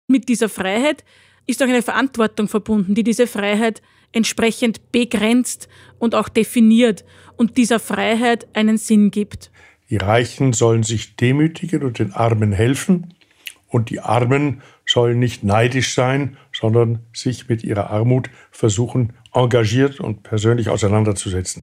Mit dieser Freiheit ist auch eine Verantwortung verbunden, die diese Freiheit entsprechend begrenzt und auch definiert und dieser Freiheit einen Sinn gibt. Die Reichen sollen sich demütigen und den Armen helfen. Und die Armen sollen nicht neidisch sein, sondern sich mit ihrer Armut versuchen, engagiert und persönlich auseinanderzusetzen.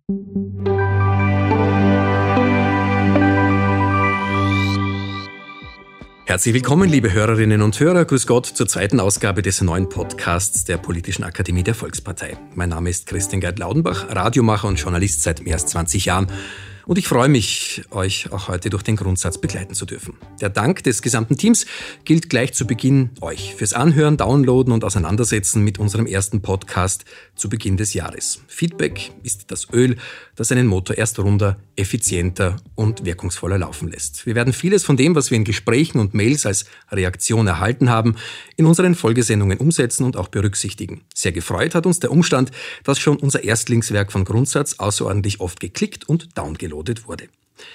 Herzlich willkommen, liebe Hörerinnen und Hörer. Grüß Gott zur zweiten Ausgabe des neuen Podcasts der Politischen Akademie der Volkspartei. Mein Name ist Christian Gerd-Laudenbach, Radiomacher und Journalist seit mehr als 20 Jahren. Und ich freue mich, euch auch heute durch den Grundsatz begleiten zu dürfen. Der Dank des gesamten Teams gilt gleich zu Beginn euch fürs Anhören, Downloaden und Auseinandersetzen mit unserem ersten Podcast zu Beginn des Jahres. Feedback ist das Öl, das einen Motor erst runder, effizienter und wirkungsvoller laufen lässt. Wir werden vieles von dem, was wir in Gesprächen und Mails als Reaktion erhalten haben, in unseren Folgesendungen umsetzen und auch berücksichtigen. Sehr gefreut hat uns der Umstand, dass schon unser Erstlingswerk von Grundsatz außerordentlich oft geklickt und downgeloadet wurde.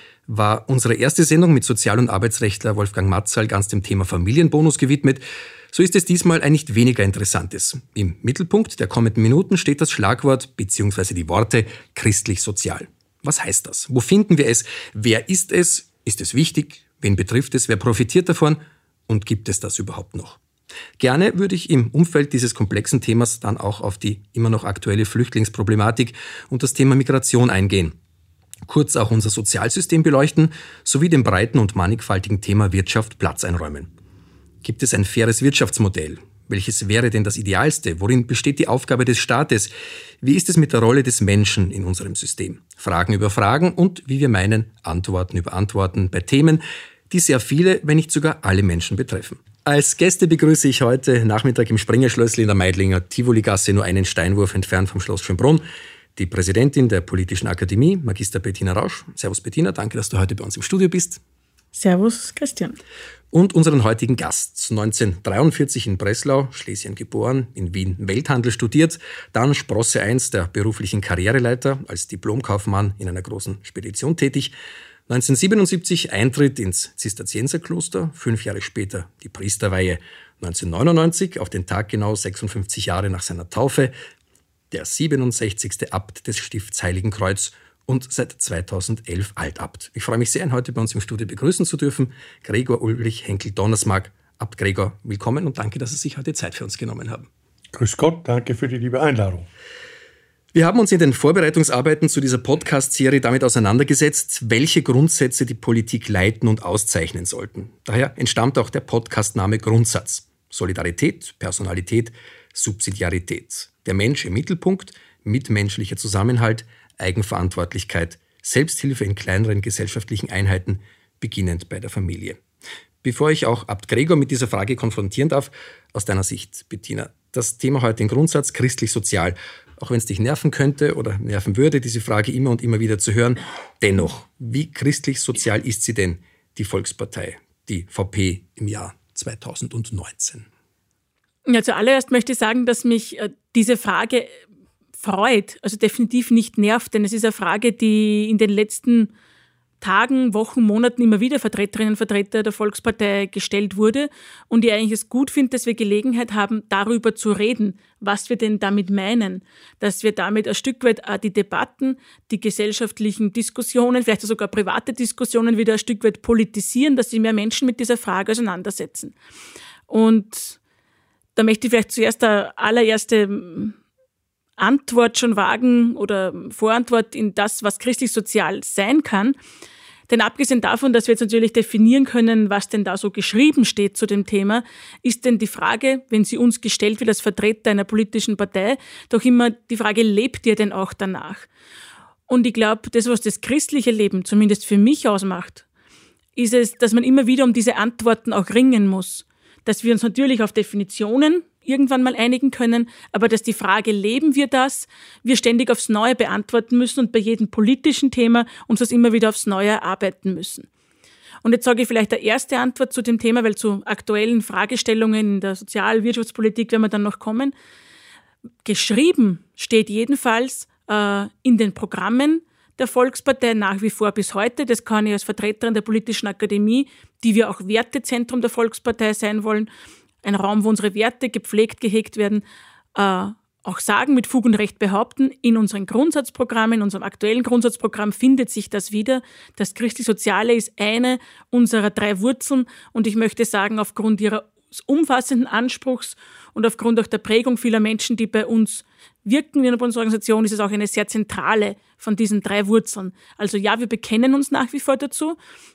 War unsere erste Sendung mit Sozial- und Arbeitsrechtler Wolfgang Matzal ganz dem Thema Familienbonus gewidmet, so ist es diesmal ein nicht weniger interessantes. Im Mittelpunkt der kommenden Minuten steht das Schlagwort bzw. die Worte christlich-sozial. Was heißt das? Wo finden wir es? Wer ist es? Ist es wichtig? Wen betrifft es? Wer profitiert davon? Und gibt es das überhaupt noch? Gerne würde ich im Umfeld dieses komplexen Themas dann auch auf die immer noch aktuelle Flüchtlingsproblematik und das Thema Migration eingehen. Kurz auch unser Sozialsystem beleuchten, sowie dem breiten und mannigfaltigen Thema Wirtschaft Platz einräumen. Gibt es ein faires Wirtschaftsmodell? Welches wäre denn das Idealste? Worin besteht die Aufgabe des Staates? Wie ist es mit der Rolle des Menschen in unserem System? Fragen über Fragen und, wie wir meinen, Antworten über Antworten bei Themen, die sehr viele, wenn nicht sogar alle Menschen betreffen. Als Gäste begrüße ich heute Nachmittag im Springerschlössli in der Meidlinger Tivoligasse, nur einen Steinwurf entfernt vom Schloss Schönbrunn, die Präsidentin der Politischen Akademie, Magister Bettina Rausch. Servus Bettina, danke, dass du heute bei uns im Studio bist. Servus Christian. Und unseren heutigen Gast, 1943 in Breslau, Schlesien geboren, in Wien Welthandel studiert, dann Sprosse 1 der beruflichen Karriereleiter, als Diplomkaufmann in einer großen Spedition tätig, 1977 Eintritt ins Zisterzienserkloster, 5 Jahre später die Priesterweihe, 1999, auf den Tag genau 56 Jahre nach seiner Taufe, der 67. Abt des Stifts Heiligenkreuz und seit 2011 Altabt. Ich freue mich sehr, ihn heute bei uns im Studio begrüßen zu dürfen. Gregor Ulrich Henkel-Donnersmarck. Abt Gregor, willkommen und danke, dass Sie sich heute Zeit für uns genommen haben. Grüß Gott, danke für die liebe Einladung. Wir haben uns in den Vorbereitungsarbeiten zu dieser Podcast-Serie damit auseinandergesetzt, welche Grundsätze die Politik leiten und auszeichnen sollten. Daher entstammt auch der Podcastname Grundsatz. Solidarität, Personalität, Subsidiarität. Der Mensch im Mittelpunkt, mitmenschlicher Zusammenhalt, Eigenverantwortlichkeit, Selbsthilfe in kleineren gesellschaftlichen Einheiten, beginnend bei der Familie. Bevor ich auch Abt Gregor mit dieser Frage konfrontieren darf, aus deiner Sicht, Bettina, das Thema heute im Grundsatz christlich-sozial, auch wenn es dich nerven könnte oder nerven würde, diese Frage immer und immer wieder zu hören, dennoch, wie christlich-sozial ist sie denn, die Volkspartei, die VP im Jahr 2019? Ja, zuallererst möchte ich sagen, dass mich diese Frage freut, also definitiv nicht nervt, denn es ist eine Frage, die in den letzten Tagen, Wochen, Monaten immer wieder Vertreterinnen und Vertreter der Volkspartei gestellt wurde und ich eigentlich es gut finde, dass wir Gelegenheit haben, darüber zu reden, was wir denn damit meinen, dass wir damit ein Stück weit auch die Debatten, die gesellschaftlichen Diskussionen, vielleicht sogar private Diskussionen wieder ein Stück weit politisieren, dass sich mehr Menschen mit dieser Frage auseinandersetzen. Und da möchte ich vielleicht zuerst eine allererste Antwort schon wagen oder Vorantwort in das, was christlich-sozial sein kann. Denn abgesehen davon, dass wir jetzt natürlich definieren können, was denn da so geschrieben steht zu dem Thema, ist denn die Frage, wenn sie uns gestellt wird als Vertreter einer politischen Partei, doch immer die Frage, lebt ihr denn auch danach? Und ich glaube, das, was das christliche Leben zumindest für mich ausmacht, ist es, dass man immer wieder um diese Antworten auch ringen muss. Dass wir uns natürlich auf Definitionen irgendwann mal einigen können, aber dass die Frage, leben wir das, wir ständig aufs Neue beantworten müssen und bei jedem politischen Thema uns das immer wieder aufs Neue erarbeiten müssen. Und jetzt sage ich vielleicht eine erste Antwort zu dem Thema, weil zu aktuellen Fragestellungen in der Sozial-Wirtschaftspolitik werden wir dann noch kommen. Geschrieben steht jedenfalls in den Programmen der Volkspartei nach wie vor bis heute. Das kann ich als Vertreterin der Politischen Akademie, die wir auch Wertezentrum der Volkspartei sein wollen, ein Raum, wo unsere Werte gepflegt, gehegt werden, auch sagen, mit Fug und Recht behaupten, in unseren Grundsatzprogrammen, in unserem aktuellen Grundsatzprogramm findet sich das wieder. Das Christlich-Soziale ist eine unserer 3 Wurzeln und ich möchte sagen, aufgrund ihres umfassenden Anspruchs und aufgrund auch der Prägung vieler Menschen, die bei uns wirken in unserer Organisation, ist es auch eine sehr zentrale von diesen 3 Wurzeln. Also ja, wir bekennen uns nach wie vor dazu,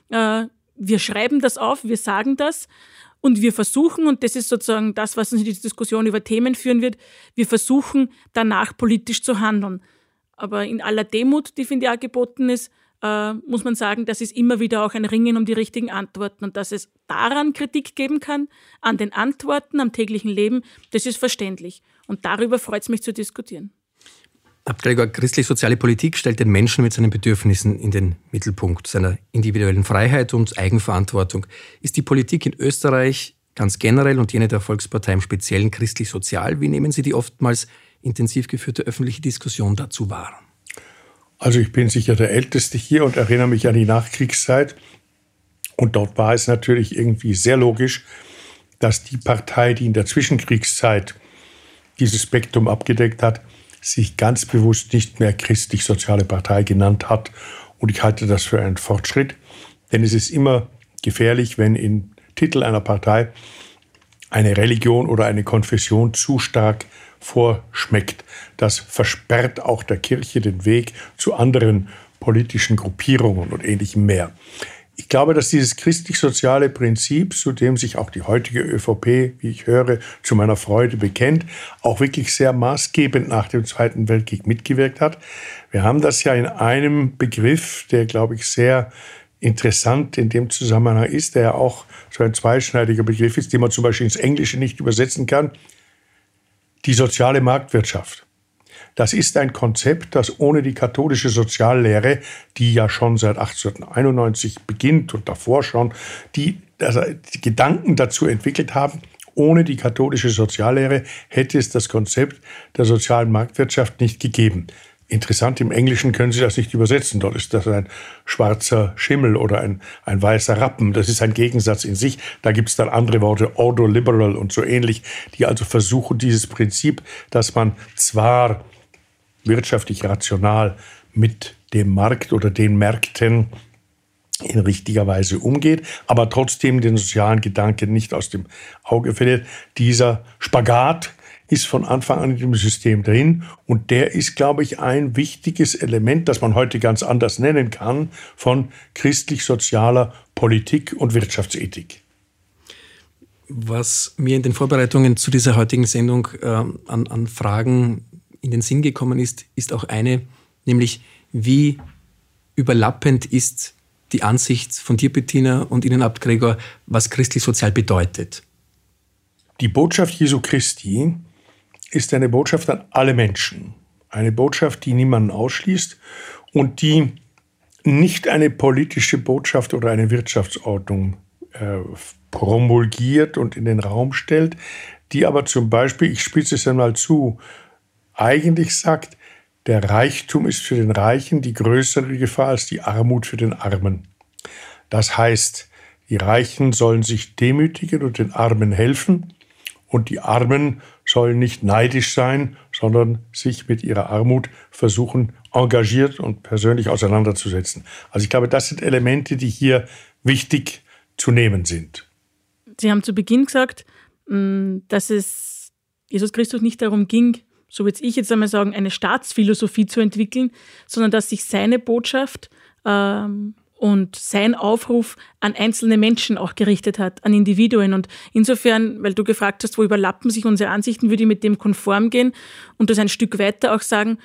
wir schreiben das auf, wir sagen das. Und wir versuchen, und das ist sozusagen das, was uns in diese Diskussion über Themen führen wird, wir versuchen danach politisch zu handeln. Aber in aller Demut, die, finde ich, auch geboten ist, muss man sagen, das ist immer wieder auch ein Ringen um die richtigen Antworten. Und dass es daran Kritik geben kann, an den Antworten, am täglichen Leben, das ist verständlich. Und darüber freut es mich zu diskutieren. Abt Gregor, christlich-soziale Politik stellt den Menschen mit seinen Bedürfnissen in den Mittelpunkt seiner individuellen Freiheit und Eigenverantwortung. Ist die Politik in Österreich ganz generell und jene der Volkspartei im Speziellen christlich-sozial? Wie nehmen Sie die oftmals intensiv geführte öffentliche Diskussion dazu wahr? Also ich bin sicher der Älteste hier und erinnere mich an die Nachkriegszeit. Und dort war es natürlich irgendwie sehr logisch, dass die Partei, die in der Zwischenkriegszeit dieses Spektrum abgedeckt hat, sich ganz bewusst nicht mehr christlich-soziale Partei genannt hat. Und ich halte das für einen Fortschritt, denn es ist immer gefährlich, wenn im Titel einer Partei eine Religion oder eine Konfession zu stark vorschmeckt. Das versperrt auch der Kirche den Weg zu anderen politischen Gruppierungen und Ähnlichem mehr. Ich glaube, dass dieses christlich-soziale Prinzip, zu dem sich auch die heutige ÖVP, wie ich höre, zu meiner Freude bekennt, auch wirklich sehr maßgebend nach dem Zweiten Weltkrieg mitgewirkt hat. Wir haben das ja in einem Begriff, der, glaube ich, sehr interessant in dem Zusammenhang ist, der ja auch so ein zweischneidiger Begriff ist, den man zum Beispiel ins Englische nicht übersetzen kann, die soziale Marktwirtschaft. Das ist ein Konzept, das ohne die katholische Soziallehre, die ja schon seit 1891 beginnt und davor schon, die Gedanken dazu entwickelt haben, ohne die katholische Soziallehre hätte es das Konzept der sozialen Marktwirtschaft nicht gegeben. Interessant, im Englischen können Sie das nicht übersetzen. Dort ist das ein schwarzer Schimmel oder ein weißer Rappen. Das ist ein Gegensatz in sich. Da gibt es dann andere Worte, ordoliberal und so ähnlich, die also versuchen, dieses Prinzip, dass man zwar wirtschaftlich rational mit dem Markt oder den Märkten in richtiger Weise umgeht, aber trotzdem den sozialen Gedanken nicht aus dem Auge verliert. Dieser Spagat ist von Anfang an in dem System drin und der ist, glaube ich, ein wichtiges Element, das man heute ganz anders nennen kann, von christlich-sozialer Politik und Wirtschaftsethik. Was mir in den Vorbereitungen zu dieser heutigen Sendung an Fragen in den Sinn gekommen ist, ist auch eine, nämlich wie überlappend ist die Ansicht von dir, Bettina, und Ihnen, Abt Gregor, was christlich-sozial bedeutet. Die Botschaft Jesu Christi ist eine Botschaft an alle Menschen. Eine Botschaft, die niemanden ausschließt und die nicht eine politische Botschaft oder eine Wirtschaftsordnung promulgiert und in den Raum stellt, die aber zum Beispiel, ich spitze es einmal zu, eigentlich sagt, der Reichtum ist für den Reichen die größere Gefahr als die Armut für den Armen. Das heißt, die Reichen sollen sich demütigen und den Armen helfen und die Armen sollen nicht neidisch sein, sondern sich mit ihrer Armut versuchen, engagiert und persönlich auseinanderzusetzen. Also ich glaube, das sind Elemente, die hier wichtig zu nehmen sind. Sie haben zu Beginn gesagt, dass es Jesus Christus nicht darum ging, so würde ich jetzt einmal sagen, eine Staatsphilosophie zu entwickeln, sondern dass sich seine Botschaft und sein Aufruf an einzelne Menschen auch gerichtet hat, an Individuen. Und insofern, weil du gefragt hast, wo überlappen sich unsere Ansichten, würde ich mit dem konform gehen und das ein Stück weiter auch sagen,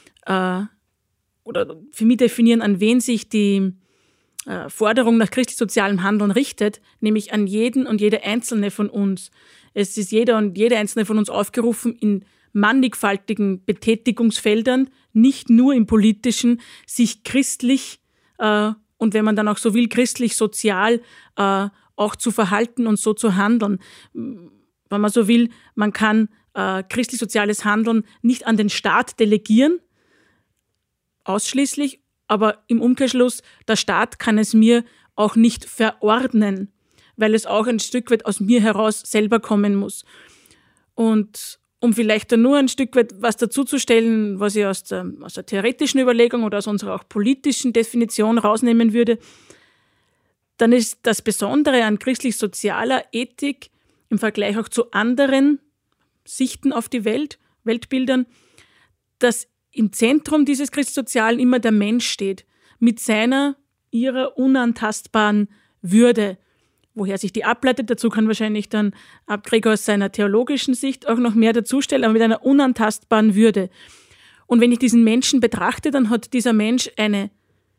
oder für mich definieren, an wen sich die Forderung nach christlich-sozialem Handeln richtet, nämlich an jeden und jede Einzelne von uns. Es ist jeder und jede Einzelne von uns aufgerufen, in mannigfaltigen Betätigungsfeldern, nicht nur im Politischen, sich christlich und wenn man dann auch so will, christlich-sozial auch zu verhalten und so zu handeln. Wenn man so will, man kann christlich-soziales Handeln nicht an den Staat delegieren, ausschließlich, aber im Umkehrschluss, der Staat kann es mir auch nicht verordnen. weil es auch ein Stück weit aus mir heraus selber kommen muss. Und um vielleicht da nur ein Stück weit was dazuzustellen, was ich aus der theoretischen Überlegung oder aus unserer auch politischen Definition rausnehmen würde, dann ist das Besondere an christlich-sozialer Ethik im Vergleich auch zu anderen Sichten auf die Welt, Weltbildern, dass im Zentrum dieses Christsozialen immer der Mensch steht, mit ihrer unantastbaren Würde. Woher sich die ableitet, dazu kann wahrscheinlich dann Gregor aus seiner theologischen Sicht auch noch mehr dazustellen, aber mit einer unantastbaren Würde. Und wenn ich diesen Menschen betrachte, dann hat dieser Mensch eine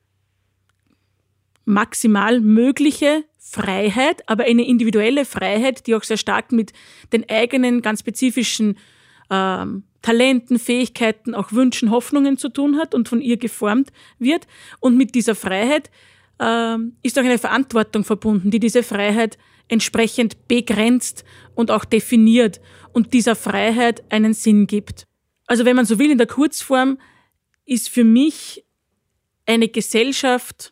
maximal mögliche Freiheit, aber eine individuelle Freiheit, die auch sehr stark mit den eigenen ganz spezifischen Talenten, Fähigkeiten, auch Wünschen, Hoffnungen zu tun hat und von ihr geformt wird. Und mit dieser Freiheit ist auch eine Verantwortung verbunden, die diese Freiheit entsprechend begrenzt und auch definiert und dieser Freiheit einen Sinn gibt. Also wenn man so will, in der Kurzform ist für mich eine Gesellschaft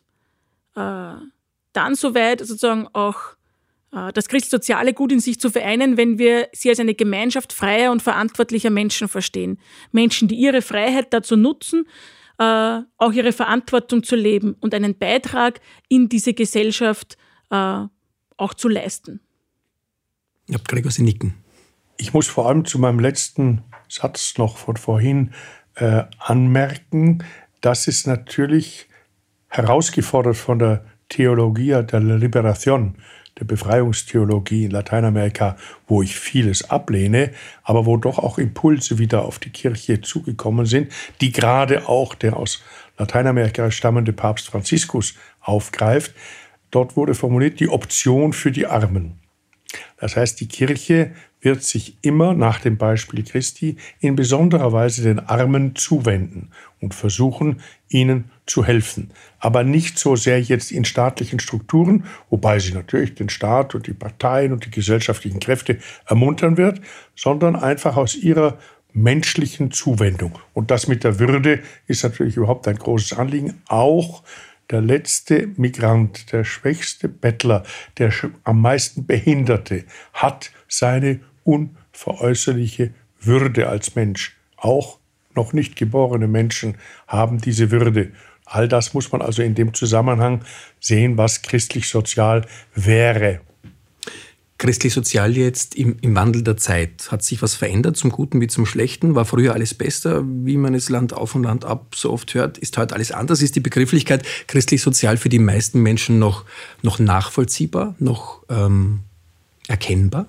dann soweit sozusagen auch das christsoziale Gut in sich zu vereinen, wenn wir sie als eine Gemeinschaft freier und verantwortlicher Menschen verstehen. Menschen, die ihre Freiheit dazu nutzen, auch ihre Verantwortung zu leben und einen Beitrag in diese Gesellschaft auch zu leisten. Ja, Gregor, Sie nicken. Ich muss vor allem zu meinem letzten Satz noch von vorhin anmerken, dass es natürlich herausgefordert von der Theologia der Liberación, der Befreiungstheologie in Lateinamerika, wo ich vieles ablehne, aber wo doch auch Impulse wieder auf die Kirche zugekommen sind, die gerade auch der aus Lateinamerika stammende Papst Franziskus aufgreift. Dort wurde formuliert die Option für die Armen. Das heißt, die Kirche wird sich immer nach dem Beispiel Christi in besonderer Weise den Armen zuwenden und versuchen, ihnen zu helfen. Aber nicht so sehr jetzt in staatlichen Strukturen, wobei sie natürlich den Staat und die Parteien und die gesellschaftlichen Kräfte ermuntern wird, sondern einfach aus ihrer menschlichen Zuwendung. Und das mit der Würde ist natürlich überhaupt ein großes Anliegen. Auch der letzte Migrant, der schwächste Bettler, der am meisten Behinderte hat seine unveräußerliche Würde als Mensch. Auch noch nicht geborene Menschen haben diese Würde. All das muss man also in dem Zusammenhang sehen, was christlich-sozial wäre. Christlich-sozial jetzt im Wandel der Zeit. Hat sich was verändert, zum Guten wie zum Schlechten? War früher alles besser, wie man es Land auf und Land ab so oft hört? Ist heute alles anders? Ist die Begrifflichkeit christlich-sozial für die meisten Menschen noch nachvollziehbar, noch erkennbar?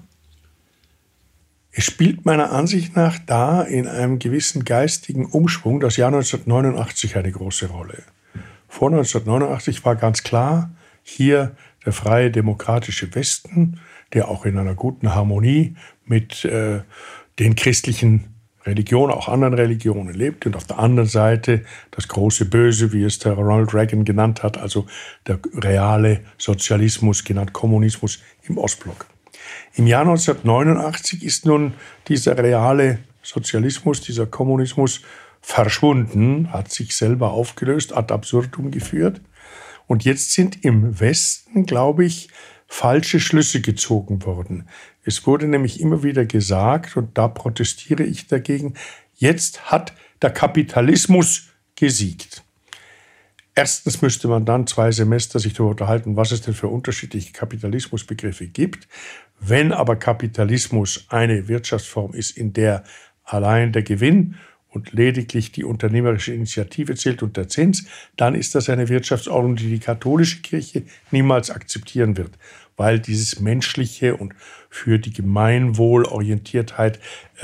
Es spielt meiner Ansicht nach da in einem gewissen geistigen Umschwung das Jahr 1989 eine große Rolle. Vor 1989 war ganz klar, hier der freie demokratische Westen, der auch in einer guten Harmonie mit den christlichen Religionen, auch anderen Religionen lebt. Und auf der anderen Seite das große Böse, wie es der Ronald Reagan genannt hat, also der reale Sozialismus, genannt Kommunismus im Ostblock. Im Jahr 1989 ist nun dieser reale Sozialismus, dieser Kommunismus verschwunden, hat sich selber aufgelöst, ad absurdum geführt. Und jetzt sind im Westen, glaube ich, falsche Schlüsse gezogen worden. Es wurde nämlich immer wieder gesagt, und da protestiere ich dagegen, jetzt hat der Kapitalismus gesiegt. Erstens müsste man dann 2 Semester sich darüber unterhalten, was es denn für unterschiedliche Kapitalismusbegriffe gibt. Wenn aber Kapitalismus eine Wirtschaftsform ist, in der allein der Gewinn und lediglich die unternehmerische Initiative zählt und der Zins, dann ist das eine Wirtschaftsordnung, die die katholische Kirche niemals akzeptieren wird, weil dieses menschliche und für die Gemeinwohlorientiertheit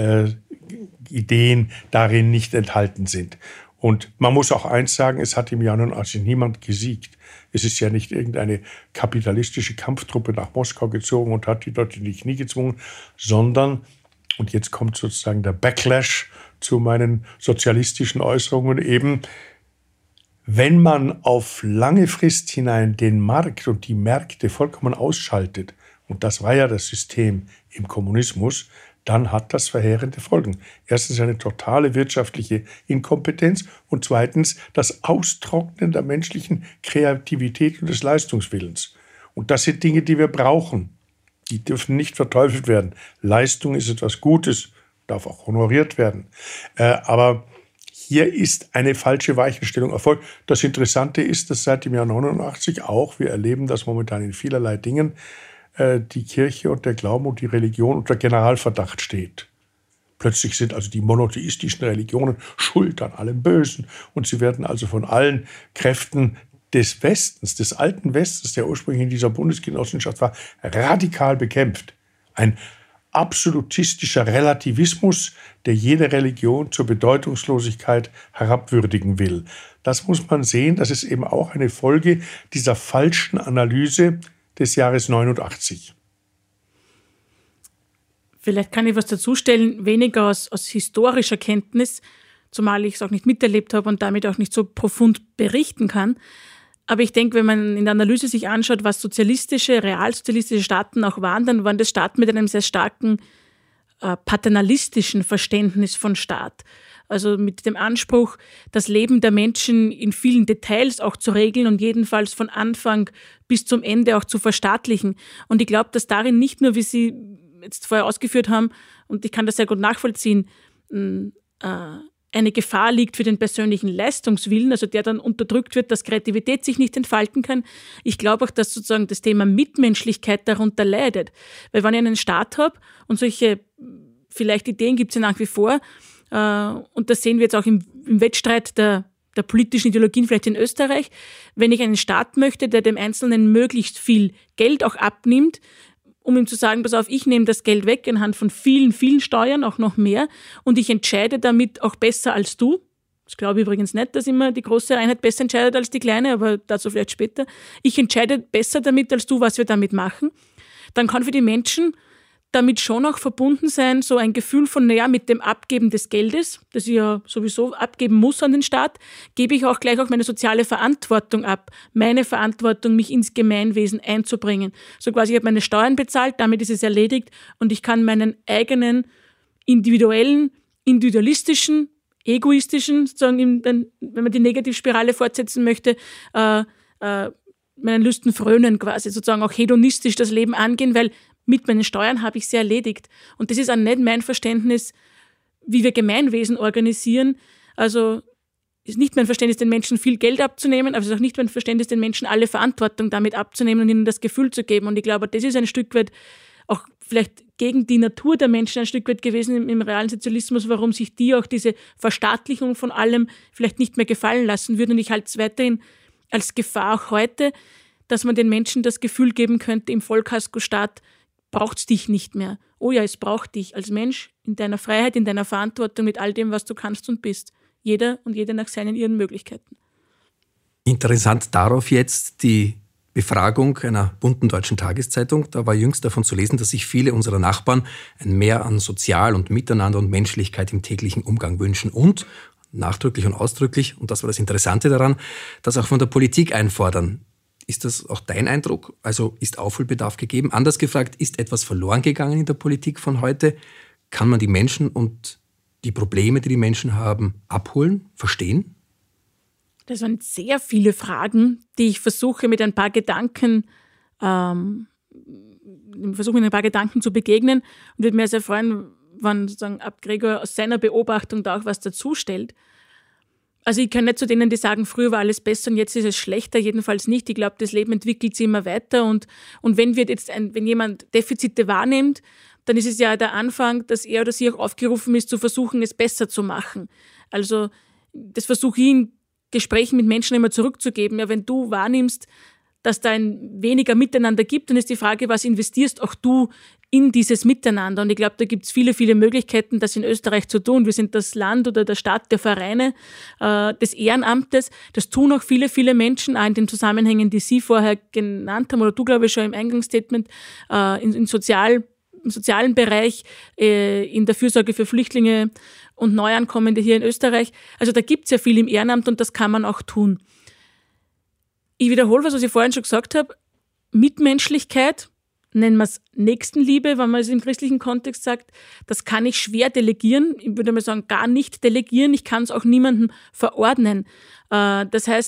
Ideen darin nicht enthalten sind. Und man muss auch eins sagen, es hat im Jahr 89 niemand gesiegt. Es ist ja nicht irgendeine kapitalistische Kampftruppe nach Moskau gezogen und hat die dort in die Knie gezwungen, sondern, und jetzt kommt sozusagen der Backlash zu meinen sozialistischen Äußerungen eben, wenn man auf lange Frist hinein den Markt und die Märkte vollkommen ausschaltet, und das war ja das System im Kommunismus, dann hat das verheerende Folgen. Erstens eine totale wirtschaftliche Inkompetenz und zweitens das Austrocknen der menschlichen Kreativität und des Leistungswillens. Und das sind Dinge, die wir brauchen. Die dürfen nicht verteufelt werden. Leistung ist etwas Gutes, darf auch honoriert werden. Aber hier ist eine falsche Weichenstellung erfolgt. Das Interessante ist, dass seit dem Jahr 89 auch, wir erleben das momentan in vielerlei Dingen, die Kirche und der Glauben und die Religion unter Generalverdacht steht. Plötzlich sind also die monotheistischen Religionen schuld an allem Bösen und sie werden also von allen Kräften des Westens, des alten Westens, der ursprünglich in dieser Bundesgenossenschaft war, radikal bekämpft. Ein absolutistischer Relativismus, der jede Religion zur Bedeutungslosigkeit herabwürdigen will. Das muss man sehen, das ist eben auch eine Folge dieser falschen Analyse des Jahres 89. Vielleicht kann ich was dazustellen, weniger aus historischer Kenntnis, zumal ich es auch nicht miterlebt habe und damit auch nicht so profund berichten kann. Aber ich denke, wenn man in der Analyse sich anschaut, was sozialistische, realsozialistische Staaten auch waren, dann waren das Staaten mit einem sehr starken paternalistischen Verständnis von Staat. Also mit dem Anspruch, das Leben der Menschen in vielen Details auch zu regeln und jedenfalls von Anfang bis zum Ende auch zu verstaatlichen. Und ich glaube, dass darin nicht nur, wie Sie jetzt vorher ausgeführt haben, und ich kann das sehr gut nachvollziehen, eine Gefahr liegt für den persönlichen Leistungswillen, also der dann unterdrückt wird, dass Kreativität sich nicht entfalten kann. Ich glaube auch, dass sozusagen das Thema Mitmenschlichkeit darunter leidet. Weil wenn ich einen Staat habe und solche vielleicht Ideen gibt es ja nach wie vor, und das sehen wir jetzt auch im Wettstreit der politischen Ideologien vielleicht in Österreich, wenn ich einen Staat möchte, der dem Einzelnen möglichst viel Geld auch abnimmt, um ihm zu sagen, pass auf, ich nehme das Geld weg anhand von vielen, vielen Steuern, auch noch mehr, und ich entscheide damit auch besser als du. Das glaube ich übrigens nicht, dass immer die große Einheit besser entscheidet als die kleine, aber dazu vielleicht später. Ich entscheide besser damit als du, was wir damit machen. Dann kann für die Menschen damit schon auch verbunden sein, so ein Gefühl von, naja, mit dem Abgeben des Geldes, das ich ja sowieso abgeben muss an den Staat, gebe ich auch gleich auch meine soziale Verantwortung ab. Meine Verantwortung, mich ins Gemeinwesen einzubringen. So quasi, ich habe meine Steuern bezahlt, damit ist es erledigt und ich kann meinen eigenen individualistischen, egoistischen, sozusagen, wenn man die Negativspirale fortsetzen möchte, meinen Lüsten frönen quasi, sozusagen auch hedonistisch das Leben angehen, weil mit meinen Steuern habe ich sie erledigt. Und das ist auch nicht mein Verständnis, wie wir Gemeinwesen organisieren. Also ist nicht mein Verständnis, den Menschen viel Geld abzunehmen, aber es ist auch nicht mein Verständnis, den Menschen alle Verantwortung damit abzunehmen und ihnen das Gefühl zu geben. Und ich glaube, das ist ein Stück weit auch vielleicht gegen die Natur der Menschen ein Stück weit gewesen im realen Sozialismus, warum sich die auch diese Verstaatlichung von allem vielleicht nicht mehr gefallen lassen würden. Und ich halte es weiterhin als Gefahr auch heute, dass man den Menschen das Gefühl geben könnte, im Vollkasko-Staat braucht es dich nicht mehr. Oh ja, es braucht dich als Mensch in deiner Freiheit, in deiner Verantwortung mit all dem, was du kannst und bist. Jeder und jede nach ihren Möglichkeiten. Interessant darauf jetzt die Befragung einer bunten deutschen Tageszeitung. Da war jüngst davon zu lesen, dass sich viele unserer Nachbarn ein Mehr an Sozial und Miteinander und Menschlichkeit im täglichen Umgang wünschen und nachdrücklich und ausdrücklich, und das war das Interessante daran, das auch von der Politik einfordern. Ist das auch dein Eindruck? Also ist Aufholbedarf gegeben? Anders gefragt, ist etwas verloren gegangen in der Politik von heute? Kann man die Menschen und die Probleme, die die Menschen haben, abholen, verstehen? Das waren sehr viele Fragen, die ich versuche mit ein paar Gedanken zu begegnen und würde mir sehr freuen, wenn sozusagen Abt Gregor aus seiner Beobachtung da auch was dazustellt. Also ich kann nicht zu denen, die sagen, früher war alles besser und jetzt ist es schlechter, jedenfalls nicht. Ich glaube, das Leben entwickelt sich immer weiter und wenn jemand Defizite wahrnimmt, dann ist es ja der Anfang, dass er oder sie auch aufgerufen ist, zu versuchen, es besser zu machen. Also das versuche ich in Gesprächen mit Menschen immer zurückzugeben. Ja, wenn du wahrnimmst, dass da ein weniger Miteinander gibt, dann ist die Frage, was investierst auch du in dieses Miteinander? Und ich glaube, da gibt es viele, viele Möglichkeiten, das in Österreich zu tun. Wir sind das Land oder der Staat der Vereine, des Ehrenamtes. Das tun auch viele, viele Menschen, auch in den Zusammenhängen, die Sie vorher genannt haben, oder du, glaube ich, schon im Eingangsstatement, im sozialen Bereich, in der Fürsorge für Flüchtlinge und Neuankommende hier in Österreich. Also da gibt es ja viel im Ehrenamt und das kann man auch tun. Ich wiederhole, was ich vorhin schon gesagt habe. Mitmenschlichkeit, nennen wir es Nächstenliebe, wenn man es im christlichen Kontext sagt, das kann ich schwer delegieren. Ich würde mal sagen, gar nicht delegieren. Ich kann es auch niemandem verordnen. Das heißt,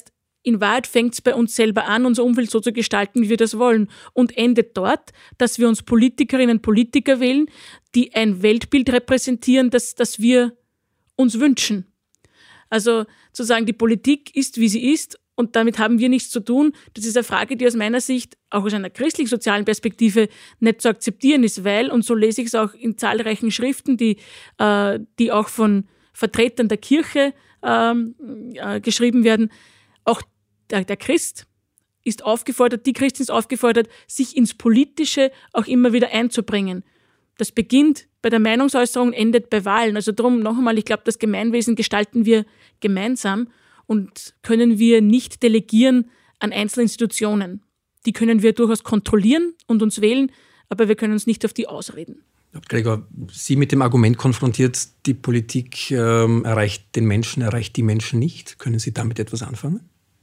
in Wahrheit fängt es bei uns selber an, unser Umfeld so zu gestalten, wie wir das wollen, und endet dort, dass wir uns Politikerinnen und Politiker wählen, die ein Weltbild repräsentieren, das wir uns wünschen. Also zu sagen, die Politik ist, wie sie ist, und damit haben wir nichts zu tun, das ist eine Frage, die aus meiner Sicht, auch aus einer christlich-sozialen Perspektive, nicht zu akzeptieren ist, weil, und so lese ich es auch in zahlreichen Schriften, die auch von Vertretern der Kirche geschrieben werden, auch der Christ ist aufgefordert, die Christin ist aufgefordert, sich ins Politische auch immer wieder einzubringen. Das beginnt bei der Meinungsäußerung, endet bei Wahlen. Also darum noch einmal, ich glaube, das Gemeinwesen gestalten wir gemeinsam und können wir nicht delegieren an einzelne Institutionen. Die können wir durchaus kontrollieren und uns wählen, aber wir können uns nicht auf die ausreden. Gregor, Sie mit dem Argument konfrontiert, die Politik erreicht den Menschen, erreicht die Menschen nicht. Können Sie damit etwas anfangen?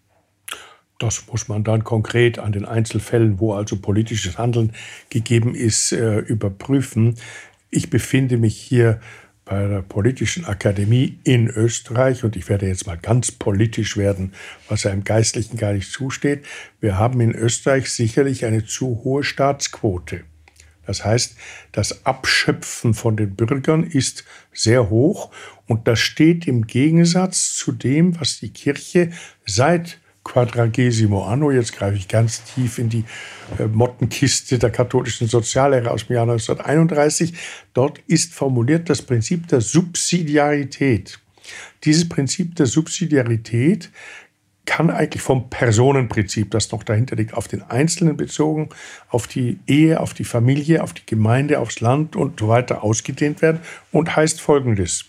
Das muss man dann konkret an den Einzelfällen, wo also politisches Handeln gegeben ist, überprüfen. Ich befinde mich hier bei der Politischen Akademie in Österreich und ich werde jetzt mal ganz politisch werden, was einem Geistlichen gar nicht zusteht. Wir haben in Österreich sicherlich eine zu hohe Staatsquote. Das heißt, das Abschöpfen von den Bürgern ist sehr hoch und das steht im Gegensatz zu dem, was die Kirche seit Quadragesimo Anno, jetzt greife ich ganz tief in die Mottenkiste der katholischen Soziallehre aus dem Jahr 1931, dort ist formuliert das Prinzip der Subsidiarität. Dieses Prinzip der Subsidiarität kann eigentlich vom Personenprinzip, das noch dahinter liegt, auf den Einzelnen bezogen, auf die Ehe, auf die Familie, auf die Gemeinde, aufs Land und so weiter ausgedehnt werden und heißt Folgendes.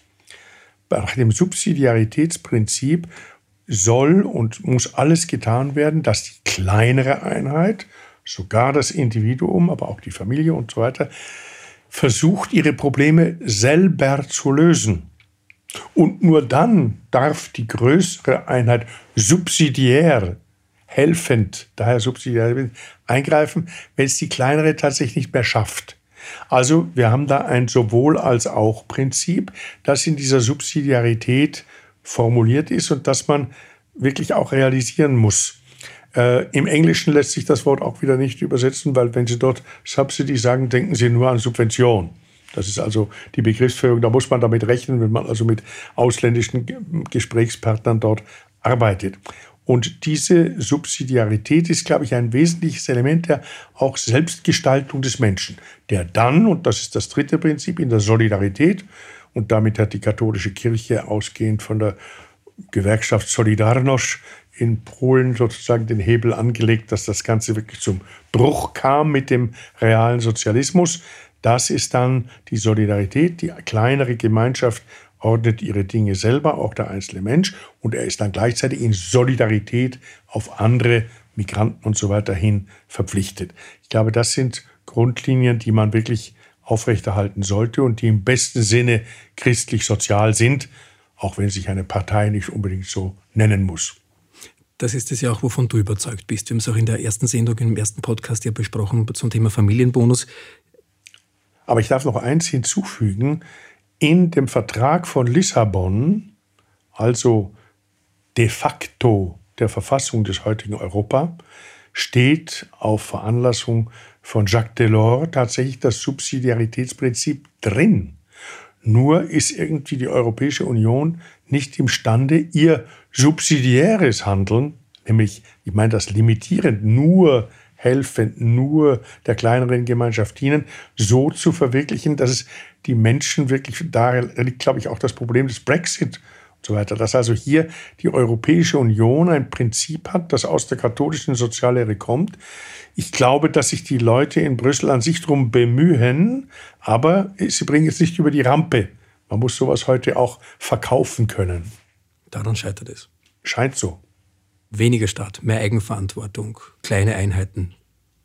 Nach dem Subsidiaritätsprinzip soll und muss alles getan werden, dass die kleinere Einheit, sogar das Individuum, aber auch die Familie und so weiter, versucht, ihre Probleme selber zu lösen. Und nur dann darf die größere Einheit subsidiär, helfend, daher subsidiär, eingreifen, wenn es die kleinere tatsächlich nicht mehr schafft. Also wir haben da ein Sowohl-als-auch-Prinzip, das in dieser Subsidiarität formuliert ist und das man wirklich auch realisieren muss. Im Englischen lässt sich das Wort auch wieder nicht übersetzen, weil wenn Sie dort Subsidy sagen, denken Sie nur an Subvention. Das ist also die Begriffsführung, da muss man damit rechnen, wenn man also mit ausländischen Gesprächspartnern dort arbeitet. Und diese Subsidiarität ist, glaube ich, ein wesentliches Element der auch Selbstgestaltung des Menschen, der dann, und das ist das dritte Prinzip, in der Solidarität, und damit hat die katholische Kirche ausgehend von der Gewerkschaft Solidarność in Polen sozusagen den Hebel angelegt, dass das Ganze wirklich zum Bruch kam mit dem realen Sozialismus. Das ist dann die Solidarität, die kleinere Gemeinschaft ordnet ihre Dinge selber, auch der einzelne Mensch, und er ist dann gleichzeitig in Solidarität auf andere Migranten und so weiter hin verpflichtet. Ich glaube, das sind Grundlinien, die man wirklich aufrechterhalten sollte und die im besten Sinne christlich-sozial sind, auch wenn sich eine Partei nicht unbedingt so nennen muss. Das ist es ja auch, wovon du überzeugt bist. Wir haben es auch in der ersten Sendung, im ersten Podcast ja besprochen zum Thema Familienbonus. Aber ich darf noch eins hinzufügen. In dem Vertrag von Lissabon, also de facto der Verfassung des heutigen Europa, steht auf Veranlassung von Jacques Delors tatsächlich das Subsidiaritätsprinzip drin. Nur ist irgendwie die Europäische Union nicht imstande, ihr subsidiäres Handeln, nämlich, ich meine das limitierend, nur helfend, nur der kleineren Gemeinschaft dienen, so zu verwirklichen, dass es die Menschen wirklich, daher liegt, glaube ich, auch das Problem des Brexit und so weiter, dass also hier die Europäische Union ein Prinzip hat, das aus der katholischen Soziallehre kommt. Ich glaube, dass sich die Leute in Brüssel an sich darum bemühen, aber sie bringen es nicht über die Rampe. Man muss sowas heute auch verkaufen können. Daran scheitert es. Scheint so. Weniger Staat, mehr Eigenverantwortung, kleine Einheiten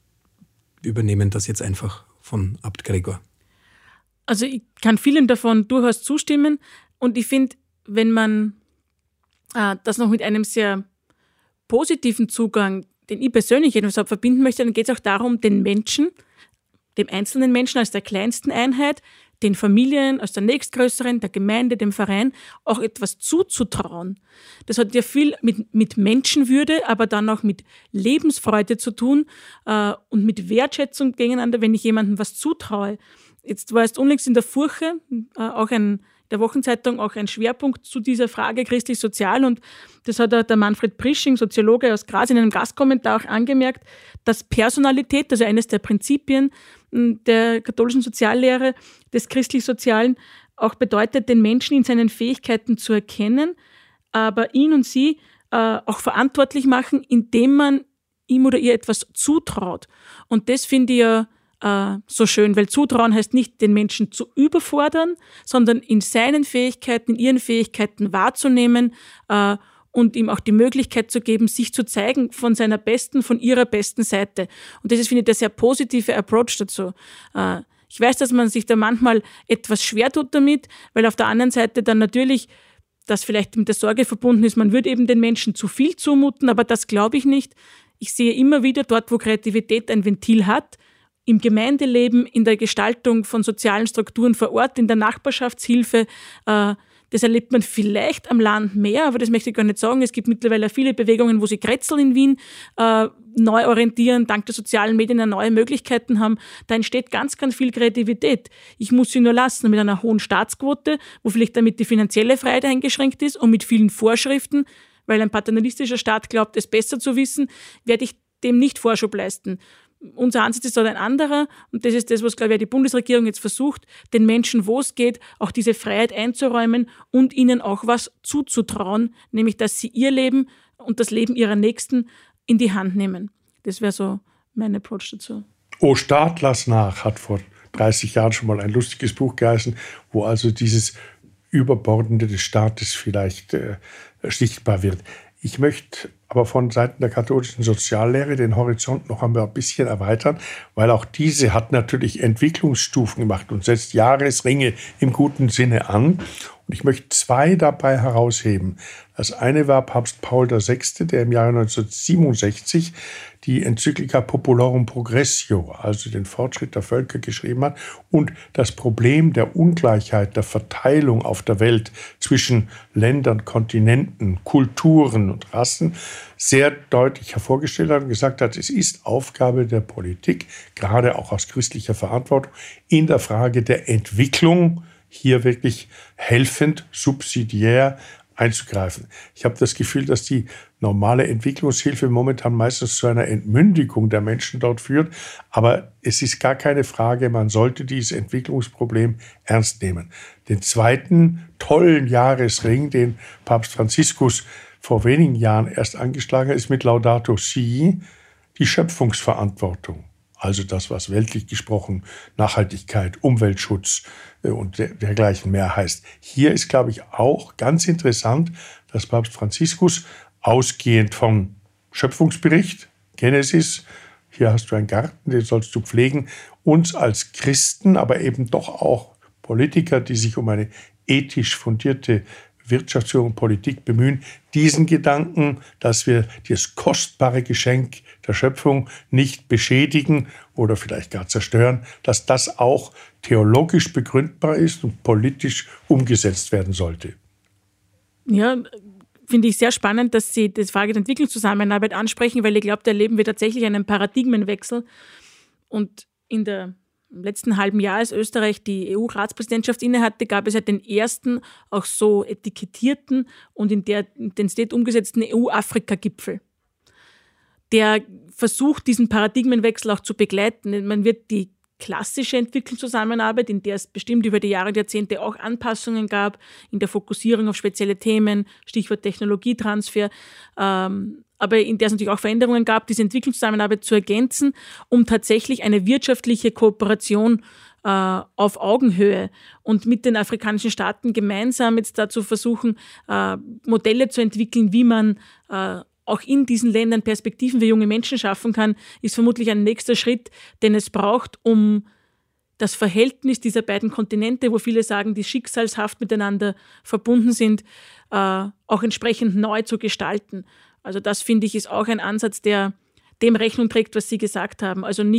übernehmen das jetzt einfach von Abt Gregor. Also ich kann vielen davon durchaus zustimmen und ich finde, wenn man das noch mit einem sehr positiven Zugang, den ich persönlich jedenfalls verbinden möchte, dann geht es auch darum, den Menschen, dem einzelnen Menschen als der kleinsten Einheit, den Familien als der nächstgrößeren, der Gemeinde, dem Verein auch etwas zuzutrauen. Das hat ja viel mit Menschenwürde, aber dann auch mit Lebensfreude zu tun und mit Wertschätzung gegeneinander, wenn ich jemandem was zutraue. Jetzt war erst unlängst in der Furche, der Wochenzeitung, auch ein Schwerpunkt zu dieser Frage christlich-sozial, und das hat der Manfred Prisching, Soziologe aus Graz, in einem Gastkommentar auch angemerkt, dass Personalität, also eines der Prinzipien der katholischen Soziallehre, des christlich-sozialen, auch bedeutet, den Menschen in seinen Fähigkeiten zu erkennen, aber ihn und sie auch verantwortlich machen, indem man ihm oder ihr etwas zutraut. Und das finde ich ja so schön, weil Zutrauen heißt nicht, den Menschen zu überfordern, sondern in seinen Fähigkeiten, in ihren Fähigkeiten wahrzunehmen und ihm auch die Möglichkeit zu geben, sich zu zeigen von ihrer besten Seite. Und das ist, finde ich, der sehr positive Approach dazu. Ich weiß, dass man sich da manchmal etwas schwer tut damit, weil auf der anderen Seite dann natürlich das vielleicht mit der Sorge verbunden ist, man würde eben den Menschen zu viel zumuten, aber das glaube ich nicht. Ich sehe immer wieder dort, wo Kreativität ein Ventil hat, im Gemeindeleben, in der Gestaltung von sozialen Strukturen vor Ort, in der Nachbarschaftshilfe. Das erlebt man vielleicht am Land mehr, aber das möchte ich gar nicht sagen. Es gibt mittlerweile viele Bewegungen, wo sie Kretzel in Wien neu orientieren, dank der sozialen Medien neue Möglichkeiten haben. Da entsteht ganz, ganz viel Kreativität. Ich muss sie nur lassen mit einer hohen Staatsquote, wo vielleicht damit die finanzielle Freiheit eingeschränkt ist, und mit vielen Vorschriften, weil ein paternalistischer Staat glaubt, es besser zu wissen, werde ich dem nicht Vorschub leisten. Unser Ansatz ist dort ein anderer, und das ist das, was, glaube ich, die Bundesregierung jetzt versucht, den Menschen, wo es geht, auch diese Freiheit einzuräumen und ihnen auch was zuzutrauen, nämlich, dass sie ihr Leben und das Leben ihrer Nächsten in die Hand nehmen. Das wäre so mein Approach dazu. O Staat, lass nach, hat vor 30 Jahren schon mal ein lustiges Buch geheißen, wo also dieses Überbordende des Staates vielleicht sichtbar wird. Ich möchte aber von Seiten der katholischen Soziallehre den Horizont noch einmal ein bisschen erweitern, weil auch diese hat natürlich Entwicklungsstufen gemacht und setzt Jahresringe im guten Sinne an. Und ich möchte zwei dabei herausheben. Das eine war Papst Paul VI., der im Jahre 1967 die Enzyklika Populorum Progressio, also den Fortschritt der Völker, geschrieben hat und das Problem der Ungleichheit, der Verteilung auf der Welt zwischen Ländern, Kontinenten, Kulturen und Rassen sehr deutlich hervorgestellt hat und gesagt hat, es ist Aufgabe der Politik, gerade auch aus christlicher Verantwortung, in der Frage der Entwicklung hier wirklich helfend, subsidiär einzugreifen. Ich habe das Gefühl, dass die normale Entwicklungshilfe momentan meistens zu einer Entmündigung der Menschen dort führt. Aber es ist gar keine Frage, man sollte dieses Entwicklungsproblem ernst nehmen. Den zweiten tollen Jahresring, den Papst Franziskus vor wenigen Jahren erst angeschlagen hat, ist mit Laudato Si die Schöpfungsverantwortung. Also das, was weltlich gesprochen Nachhaltigkeit, Umweltschutz und dergleichen mehr heißt. Hier ist, glaube ich, auch ganz interessant, dass Papst Franziskus ausgehend vom Schöpfungsbericht, Genesis, hier hast du einen Garten, den sollst du pflegen, uns als Christen, aber eben doch auch Politiker, die sich um eine ethisch fundierte Wirtschaftsführung und Politik bemühen, diesen Gedanken, dass wir das kostbare Geschenk der Schöpfung nicht beschädigen oder vielleicht gar zerstören, dass das auch theologisch begründbar ist und politisch umgesetzt werden sollte. Ja, finde ich sehr spannend, dass Sie die Frage der Entwicklungszusammenarbeit ansprechen, weil ich glaube, da erleben wir tatsächlich einen Paradigmenwechsel. Und im letzten halben Jahr, als Österreich die EU-Ratspräsidentschaft innehatte, gab es ja den ersten auch so etikettierten und in den State umgesetzten EU-Afrika-Gipfel, der versucht, diesen Paradigmenwechsel auch zu begleiten. Man wird die klassische Entwicklungszusammenarbeit, in der es bestimmt über die Jahre und Jahrzehnte auch Anpassungen gab, in der Fokussierung auf spezielle Themen, Stichwort Technologietransfer, aber in der es natürlich auch Veränderungen gab, diese Entwicklungszusammenarbeit zu ergänzen, um tatsächlich eine wirtschaftliche Kooperation auf Augenhöhe und mit den afrikanischen Staaten gemeinsam jetzt dazu versuchen, Modelle zu entwickeln, wie man auch in diesen Ländern Perspektiven für junge Menschen schaffen kann, ist vermutlich ein nächster Schritt, den es braucht, um das Verhältnis dieser beiden Kontinente, wo viele sagen, die schicksalshaft miteinander verbunden sind, auch entsprechend neu zu gestalten. Also das, finde ich, ist auch ein Ansatz, der dem Rechnung trägt, was Sie gesagt haben. Also nicht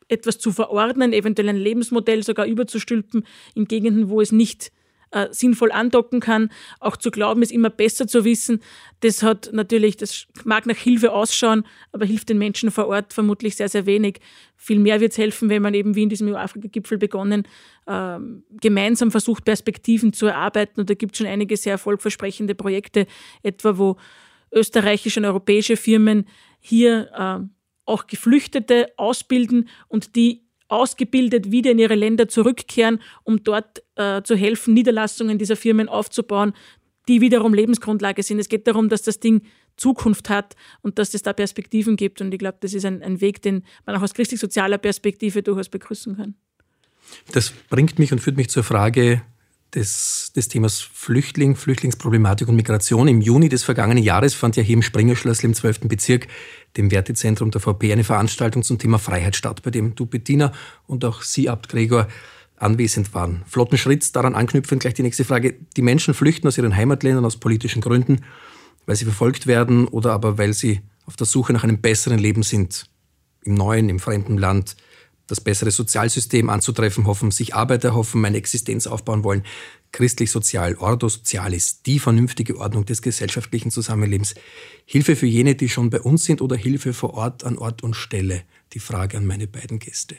etwas zu verordnen, eventuell ein Lebensmodell sogar überzustülpen in Gegenden, wo es nicht sinnvoll andocken kann. Auch zu glauben, ist immer besser zu wissen. Das mag nach Hilfe ausschauen, aber hilft den Menschen vor Ort vermutlich sehr, sehr wenig. Viel mehr wird es helfen, wenn man eben wie in diesem EU-Afrika-Gipfel begonnen, gemeinsam versucht, Perspektiven zu erarbeiten. Und da gibt es schon einige sehr erfolgversprechende Projekte, etwa wo österreichische und europäische Firmen hier auch Geflüchtete ausbilden und die ausgebildet wieder in ihre Länder zurückkehren, um dort zu helfen, Niederlassungen dieser Firmen aufzubauen, die wiederum Lebensgrundlage sind. Es geht darum, dass das Ding Zukunft hat und dass es da Perspektiven gibt. Und ich glaube, das ist ein Weg, den man auch aus christlich-sozialer Perspektive durchaus begrüßen kann. Das bringt mich und führt mich zur Frage des Themas Flüchtlingsproblematik und Migration. Im Juni des vergangenen Jahres fand ja hier im Springerschlössl im 12. Bezirk, dem Wertezentrum der VP, eine Veranstaltung zum Thema Freiheit statt, bei dem du, Bettina, und auch Sie, Abt Gregor, anwesend waren. Flotten Schritt, daran anknüpfend gleich die nächste Frage. Die Menschen flüchten aus ihren Heimatländern aus politischen Gründen, weil sie verfolgt werden oder aber weil sie auf der Suche nach einem besseren Leben sind, im neuen, im fremden Land, das bessere Sozialsystem anzutreffen hoffen, sich Arbeit erhoffen, eine Existenz aufbauen wollen. Christlich-sozial, Ordo Sozialis, die vernünftige Ordnung des gesellschaftlichen Zusammenlebens. Hilfe für jene, die schon bei uns sind, oder Hilfe vor Ort, an Ort und Stelle? Die Frage an meine beiden Gäste.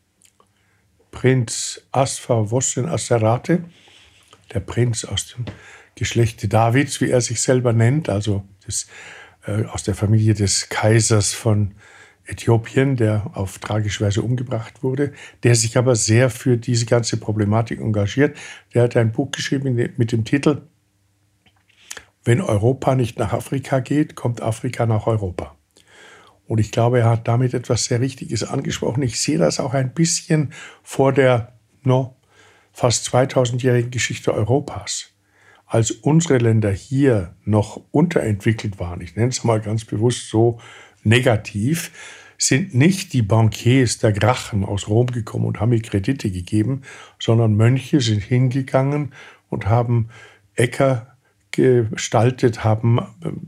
Prinz Asfa Wossin Asserate, der Prinz aus dem Geschlechte Davids, wie er sich selber nennt, also aus der Familie des Kaisers von Äthiopien, der auf tragische Weise umgebracht wurde, der sich aber sehr für diese ganze Problematik engagiert. Der hat ein Buch geschrieben mit dem Titel Wenn Europa nicht nach Afrika geht, kommt Afrika nach Europa. Und ich glaube, er hat damit etwas sehr Richtiges angesprochen. Ich sehe das auch ein bisschen vor der fast 2000-jährigen Geschichte Europas. Als unsere Länder hier noch unterentwickelt waren, ich nenne es mal ganz bewusst so negativ, sind nicht die Bankiers der Gracchen aus Rom gekommen und haben mir Kredite gegeben, sondern Mönche sind hingegangen und haben Äcker gestaltet, haben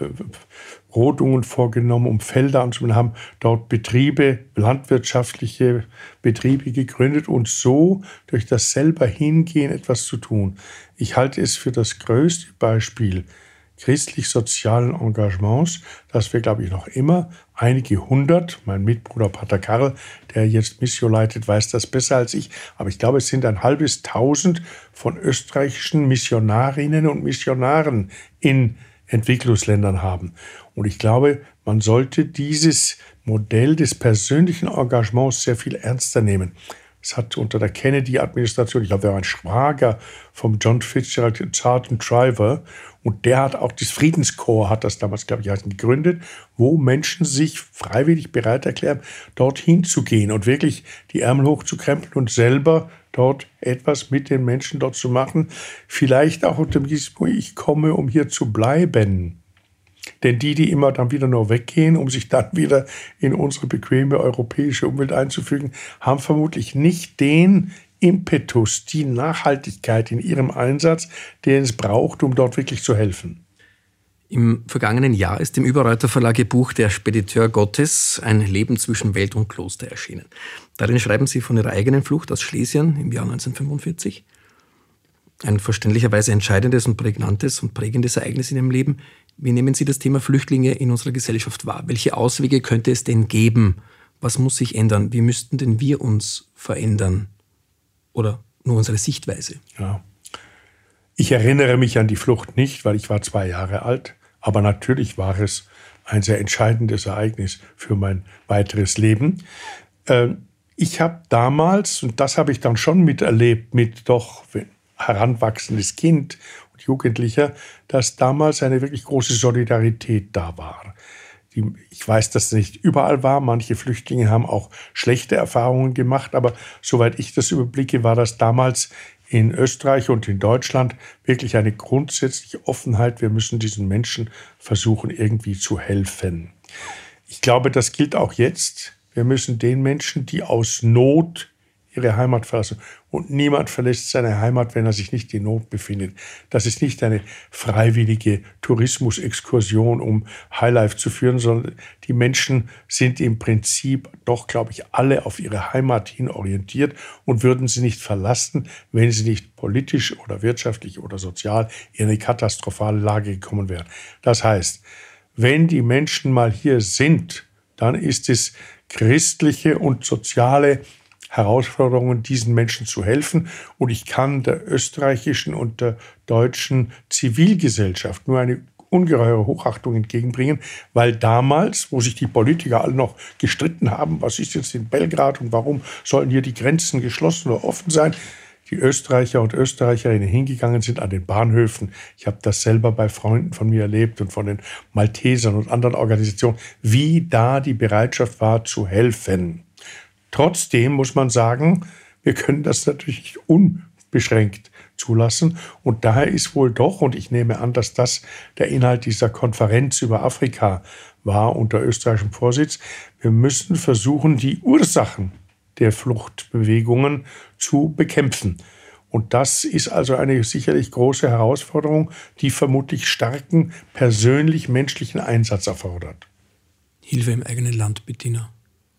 Rodungen vorgenommen, um Felder anzubauen, haben dort Betriebe, landwirtschaftliche Betriebe gegründet und so durch das selber Hingehen etwas zu tun. Ich halte es für das größte Beispiel christlich-sozialen Engagements, dass wir, glaube ich, noch immer einige hundert, mein Mitbruder Pater Karl, der jetzt Missio leitet, weiß das besser als ich, aber ich glaube, es sind ein halbes Tausend von österreichischen Missionarinnen und Missionaren in Entwicklungsländern haben. Und ich glaube, man sollte dieses Modell des persönlichen Engagements sehr viel ernster nehmen. Es hat unter der Kennedy-Administration, ich glaube, er war ein Schwager vom John Fitzgerald, Sergeant Driver, und der hat auch das Friedenskorps, hat das damals, glaube ich, gegründet, wo Menschen sich freiwillig bereit erklären, dorthin zu gehen und wirklich die Ärmel hochzukrempeln und selber dort etwas mit den Menschen dort zu machen. Vielleicht auch unter dem Gesichtspunkt, ich komme, um hier zu bleiben. Denn die immer dann wieder nur weggehen, um sich dann wieder in unsere bequeme europäische Umwelt einzufügen, haben vermutlich nicht den Impetus, die Nachhaltigkeit in ihrem Einsatz, den es braucht, um dort wirklich zu helfen. Im vergangenen Jahr ist im Überreuter Verlag Ihr Buch Der Spediteur Gottes, ein Leben zwischen Welt und Kloster erschienen. Darin schreiben Sie von Ihrer eigenen Flucht aus Schlesien im Jahr 1945. Ein verständlicherweise entscheidendes und prägnantes und prägendes Ereignis in Ihrem Leben. Wie nehmen Sie das Thema Flüchtlinge in unserer Gesellschaft wahr? Welche Auswege könnte es denn geben? Was muss sich ändern? Wie müssten denn wir uns verändern? Oder nur unsere Sichtweise? Ja. Ich erinnere mich an die Flucht nicht, weil ich war 2 Jahre alt. Aber natürlich war es ein sehr entscheidendes Ereignis für mein weiteres Leben. Ich habe damals, und das habe ich dann schon miterlebt, mit doch heranwachsendes Kind und Jugendlicher, dass damals eine wirklich große Solidarität da war. Ich weiß, dass es nicht überall war. Manche Flüchtlinge haben auch schlechte Erfahrungen gemacht. Aber soweit ich das überblicke, war das damals in Österreich und in Deutschland wirklich eine grundsätzliche Offenheit. Wir müssen diesen Menschen versuchen, irgendwie zu helfen. Ich glaube, das gilt auch jetzt. Wir müssen den Menschen, die aus Not ihre Heimat verlassen. Und niemand verlässt seine Heimat, wenn er sich nicht in Not befindet. Das ist nicht eine freiwillige Tourismusexkursion, um Highlife zu führen, sondern die Menschen sind im Prinzip doch, glaube ich, alle auf ihre Heimat hin orientiert und würden sie nicht verlassen, wenn sie nicht politisch oder wirtschaftlich oder sozial in eine katastrophale Lage gekommen wären. Das heißt, wenn die Menschen mal hier sind, dann ist es christliche und soziale Herausforderungen, diesen Menschen zu helfen. Und ich kann der österreichischen und der deutschen Zivilgesellschaft nur eine ungeheure Hochachtung entgegenbringen, weil damals, wo sich die Politiker alle noch gestritten haben, was ist jetzt in Belgrad und warum sollen hier die Grenzen geschlossen oder offen sein, die Österreicher und Österreicherinnen hingegangen sind an den Bahnhöfen. Ich habe das selber bei Freunden von mir erlebt und von den Maltesern und anderen Organisationen, wie da die Bereitschaft war, zu helfen. Trotzdem muss man sagen, wir können das natürlich nicht unbeschränkt zulassen. Und daher ist wohl doch, und ich nehme an, dass das der Inhalt dieser Konferenz über Afrika war unter österreichischem Vorsitz, wir müssen versuchen, die Ursachen der Fluchtbewegungen zu bekämpfen. Und das ist also eine sicherlich große Herausforderung, die vermutlich starken persönlich-menschlichen Einsatz erfordert. Hilfe im eigenen Land, Bettina.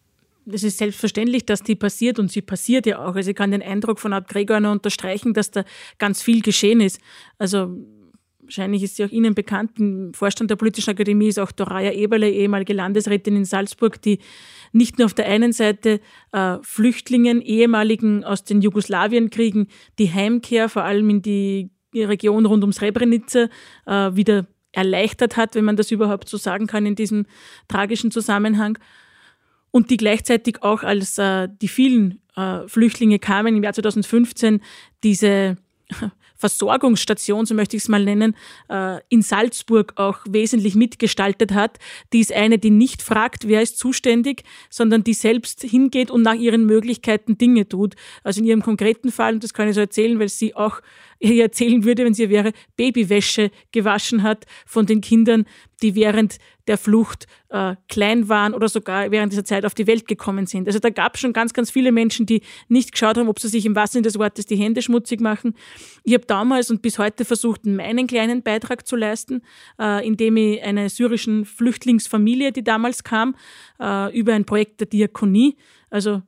Es ist selbstverständlich, dass die passiert und sie passiert ja auch. Also ich kann den Eindruck von Abt Gregor noch unterstreichen, dass da ganz viel geschehen ist. Also wahrscheinlich ist sie auch Ihnen bekannt, im Vorstand der Politischen Akademie ist auch Doraya Eberle, ehemalige Landesrätin in Salzburg, die nicht nur auf der einen Seite Flüchtlingen, ehemaligen aus den Jugoslawienkriegen, die Heimkehr vor allem in die Region rund um Srebrenica wieder erleichtert hat, wenn man das überhaupt so sagen kann in diesem tragischen Zusammenhang. Und die gleichzeitig auch, als die vielen Flüchtlinge kamen im Jahr 2015, diese Versorgungsstation, so möchte ich es mal nennen, in Salzburg auch wesentlich mitgestaltet hat. Die ist eine, die nicht fragt, wer ist zuständig, sondern die selbst hingeht und nach ihren Möglichkeiten Dinge tut. Also in ihrem konkreten Fall, und das kann ich so erzählen, weil sie auch ihr erzählen würde, wenn sie wäre, Babywäsche gewaschen hat von den Kindern, die während der Flucht klein waren oder sogar während dieser Zeit auf die Welt gekommen sind. Also da gab es schon ganz, ganz viele Menschen, die nicht geschaut haben, ob sie sich im wahrsten Sinne des Wortes die Hände schmutzig machen. Ich habe damals und bis heute versucht, meinen kleinen Beitrag zu leisten, indem ich einer syrischen Flüchtlingsfamilie, die damals kam, über ein Projekt der Diakonie, also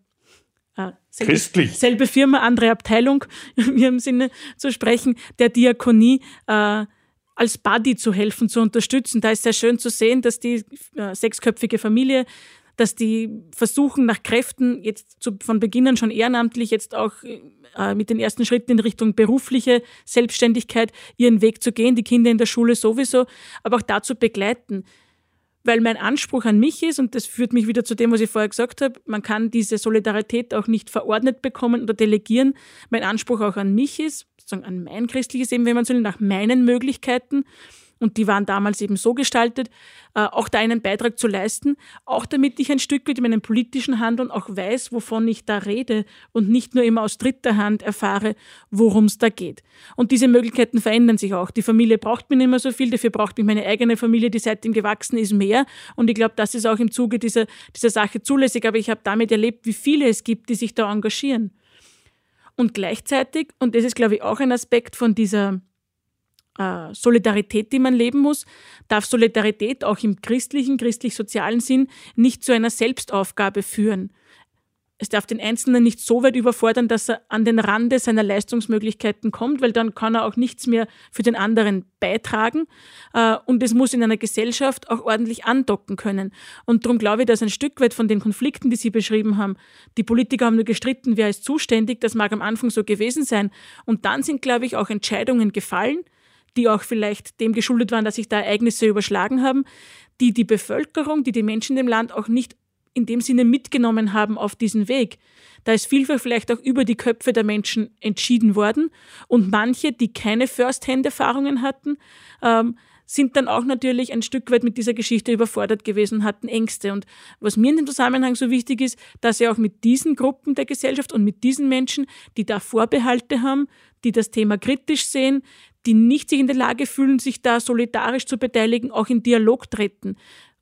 christlich. Selbe Firma, andere Abteilung, in ihrem Sinne zu sprechen, der Diakonie als Buddy zu helfen, zu unterstützen. Da ist sehr schön zu sehen, dass die sechsköpfige Familie, dass die versuchen nach Kräften, jetzt von Beginn an schon ehrenamtlich, jetzt auch mit den ersten Schritten in Richtung berufliche Selbstständigkeit ihren Weg zu gehen, die Kinder in der Schule sowieso, aber auch dazu begleiten. Weil mein Anspruch an mich ist, und das führt mich wieder zu dem, was ich vorher gesagt habe, man kann diese Solidarität auch nicht verordnet bekommen oder delegieren. Mein Anspruch auch an mich ist, sozusagen an mein christliches Leben, wenn man so will, nach meinen Möglichkeiten, und die waren damals eben so gestaltet, auch da einen Beitrag zu leisten, auch damit ich ein Stück weit in meinem politischen Handeln auch weiß, wovon ich da rede und nicht nur immer aus dritter Hand erfahre, worum es da geht. Und diese Möglichkeiten verändern sich auch. Die Familie braucht mir nicht mehr so viel, dafür braucht mich meine eigene Familie, die seitdem gewachsen ist, mehr. Und ich glaube, das ist auch im Zuge dieser Sache zulässig. Aber ich habe damit erlebt, wie viele es gibt, die sich da engagieren. Und gleichzeitig, und das ist, glaube ich, auch ein Aspekt von dieser Solidarität, die man leben muss, darf Solidarität auch im christlich-sozialen Sinn nicht zu einer Selbstaufgabe führen. Es darf den Einzelnen nicht so weit überfordern, dass er an den Rande seiner Leistungsmöglichkeiten kommt, weil dann kann er auch nichts mehr für den anderen beitragen. Und es muss in einer Gesellschaft auch ordentlich andocken können. Und darum glaube ich, dass ein Stück weit von den Konflikten, die Sie beschrieben haben, die Politiker haben nur gestritten, wer ist zuständig, das mag am Anfang so gewesen sein. Und dann sind, glaube ich, auch Entscheidungen gefallen, die auch vielleicht dem geschuldet waren, dass sich da Ereignisse überschlagen haben, die die Bevölkerung, die Menschen im Land auch nicht in dem Sinne mitgenommen haben auf diesen Weg. Da ist vielfach vielleicht auch über die Köpfe der Menschen entschieden worden, und manche, die keine First-Hand-Erfahrungen hatten, sind dann auch natürlich ein Stück weit mit dieser Geschichte überfordert gewesen, hatten Ängste. Und was mir in dem Zusammenhang so wichtig ist, dass ja auch mit diesen Gruppen der Gesellschaft und mit diesen Menschen, die da Vorbehalte haben, die das Thema kritisch sehen, die nicht sich in der Lage fühlen, sich da solidarisch zu beteiligen, auch in Dialog treten,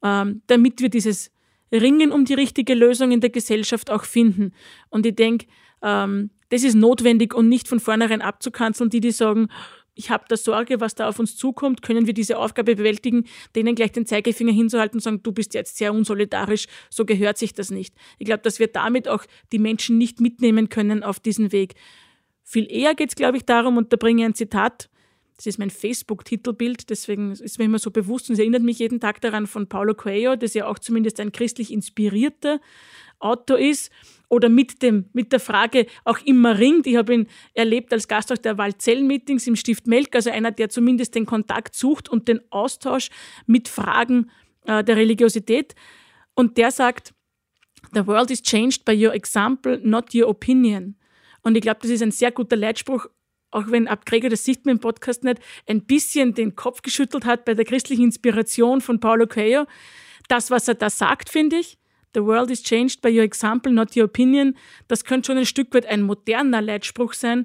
damit wir dieses Ringen um die richtige Lösung in der Gesellschaft auch finden. Und ich denke, das ist notwendig und nicht von vornherein abzukanzeln, die sagen, ich habe da Sorge, was da auf uns zukommt, können wir diese Aufgabe bewältigen, denen gleich den Zeigefinger hinzuhalten und sagen, du bist jetzt sehr unsolidarisch, so gehört sich das nicht. Ich glaube, dass wir damit auch die Menschen nicht mitnehmen können auf diesen Weg. Viel eher geht es, glaube ich, darum, und da bringe ich ein Zitat, das ist mein Facebook-Titelbild, deswegen ist mir immer so bewusst und es erinnert mich jeden Tag daran von Paulo Coelho, das ja auch zumindest ein christlich inspirierter Autor ist oder mit der Frage auch immer ringt. Ich habe ihn erlebt als Gast auch der Waldzellen-Meetings im Stift Melk, also einer, der zumindest den Kontakt sucht und den Austausch mit Fragen der Religiosität. Und der sagt, "The world is changed by your example, not your opinion." Und ich glaube, das ist ein sehr guter Leitspruch, auch wenn Gregor, das sieht man im Podcast nicht, ein bisschen den Kopf geschüttelt hat bei der christlichen Inspiration von Paulo Coelho. Das, was er da sagt, finde ich, "The world is changed by your example, not your opinion", das könnte schon ein Stück weit ein moderner Leitspruch sein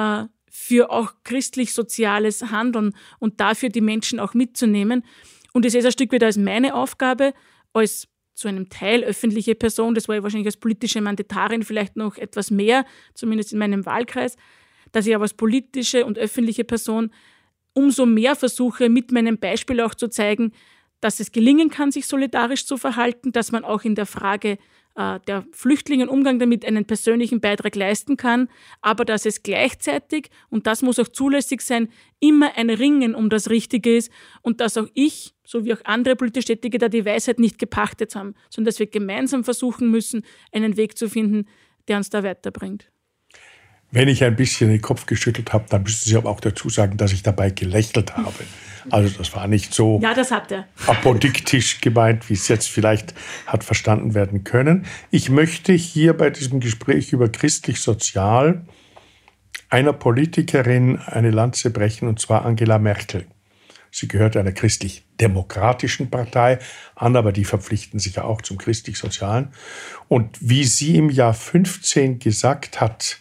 für auch christlich-soziales Handeln und dafür die Menschen auch mitzunehmen. Und ich sehe es ein Stück weit als meine Aufgabe, als zu einem Teil öffentliche Person, das war ich wahrscheinlich als politische Mandatarin vielleicht noch etwas mehr, zumindest in meinem Wahlkreis, dass ich aber als politische und öffentliche Person umso mehr versuche, mit meinem Beispiel auch zu zeigen, dass es gelingen kann, sich solidarisch zu verhalten, dass man auch in der Frage der Flüchtlinge und Umgang damit einen persönlichen Beitrag leisten kann, aber dass es gleichzeitig, und das muss auch zulässig sein, immer ein Ringen um das Richtige ist und dass auch ich, so wie auch andere politisch Tätige, da die Weisheit nicht gepachtet haben, sondern dass wir gemeinsam versuchen müssen, einen Weg zu finden, der uns da weiterbringt. Wenn ich ein bisschen den Kopf geschüttelt habe, dann müssen Sie aber auch dazu sagen, dass ich dabei gelächelt habe. Also das war nicht so apodiktisch gemeint, wie es jetzt vielleicht hat verstanden werden können. Ich möchte hier bei diesem Gespräch über christlich-sozial einer Politikerin eine Lanze brechen, und zwar Angela Merkel. Sie gehört einer christlich-demokratischen Partei an, aber die verpflichten sich ja auch zum christlich-sozialen. Und wie sie im Jahr 15 gesagt hat,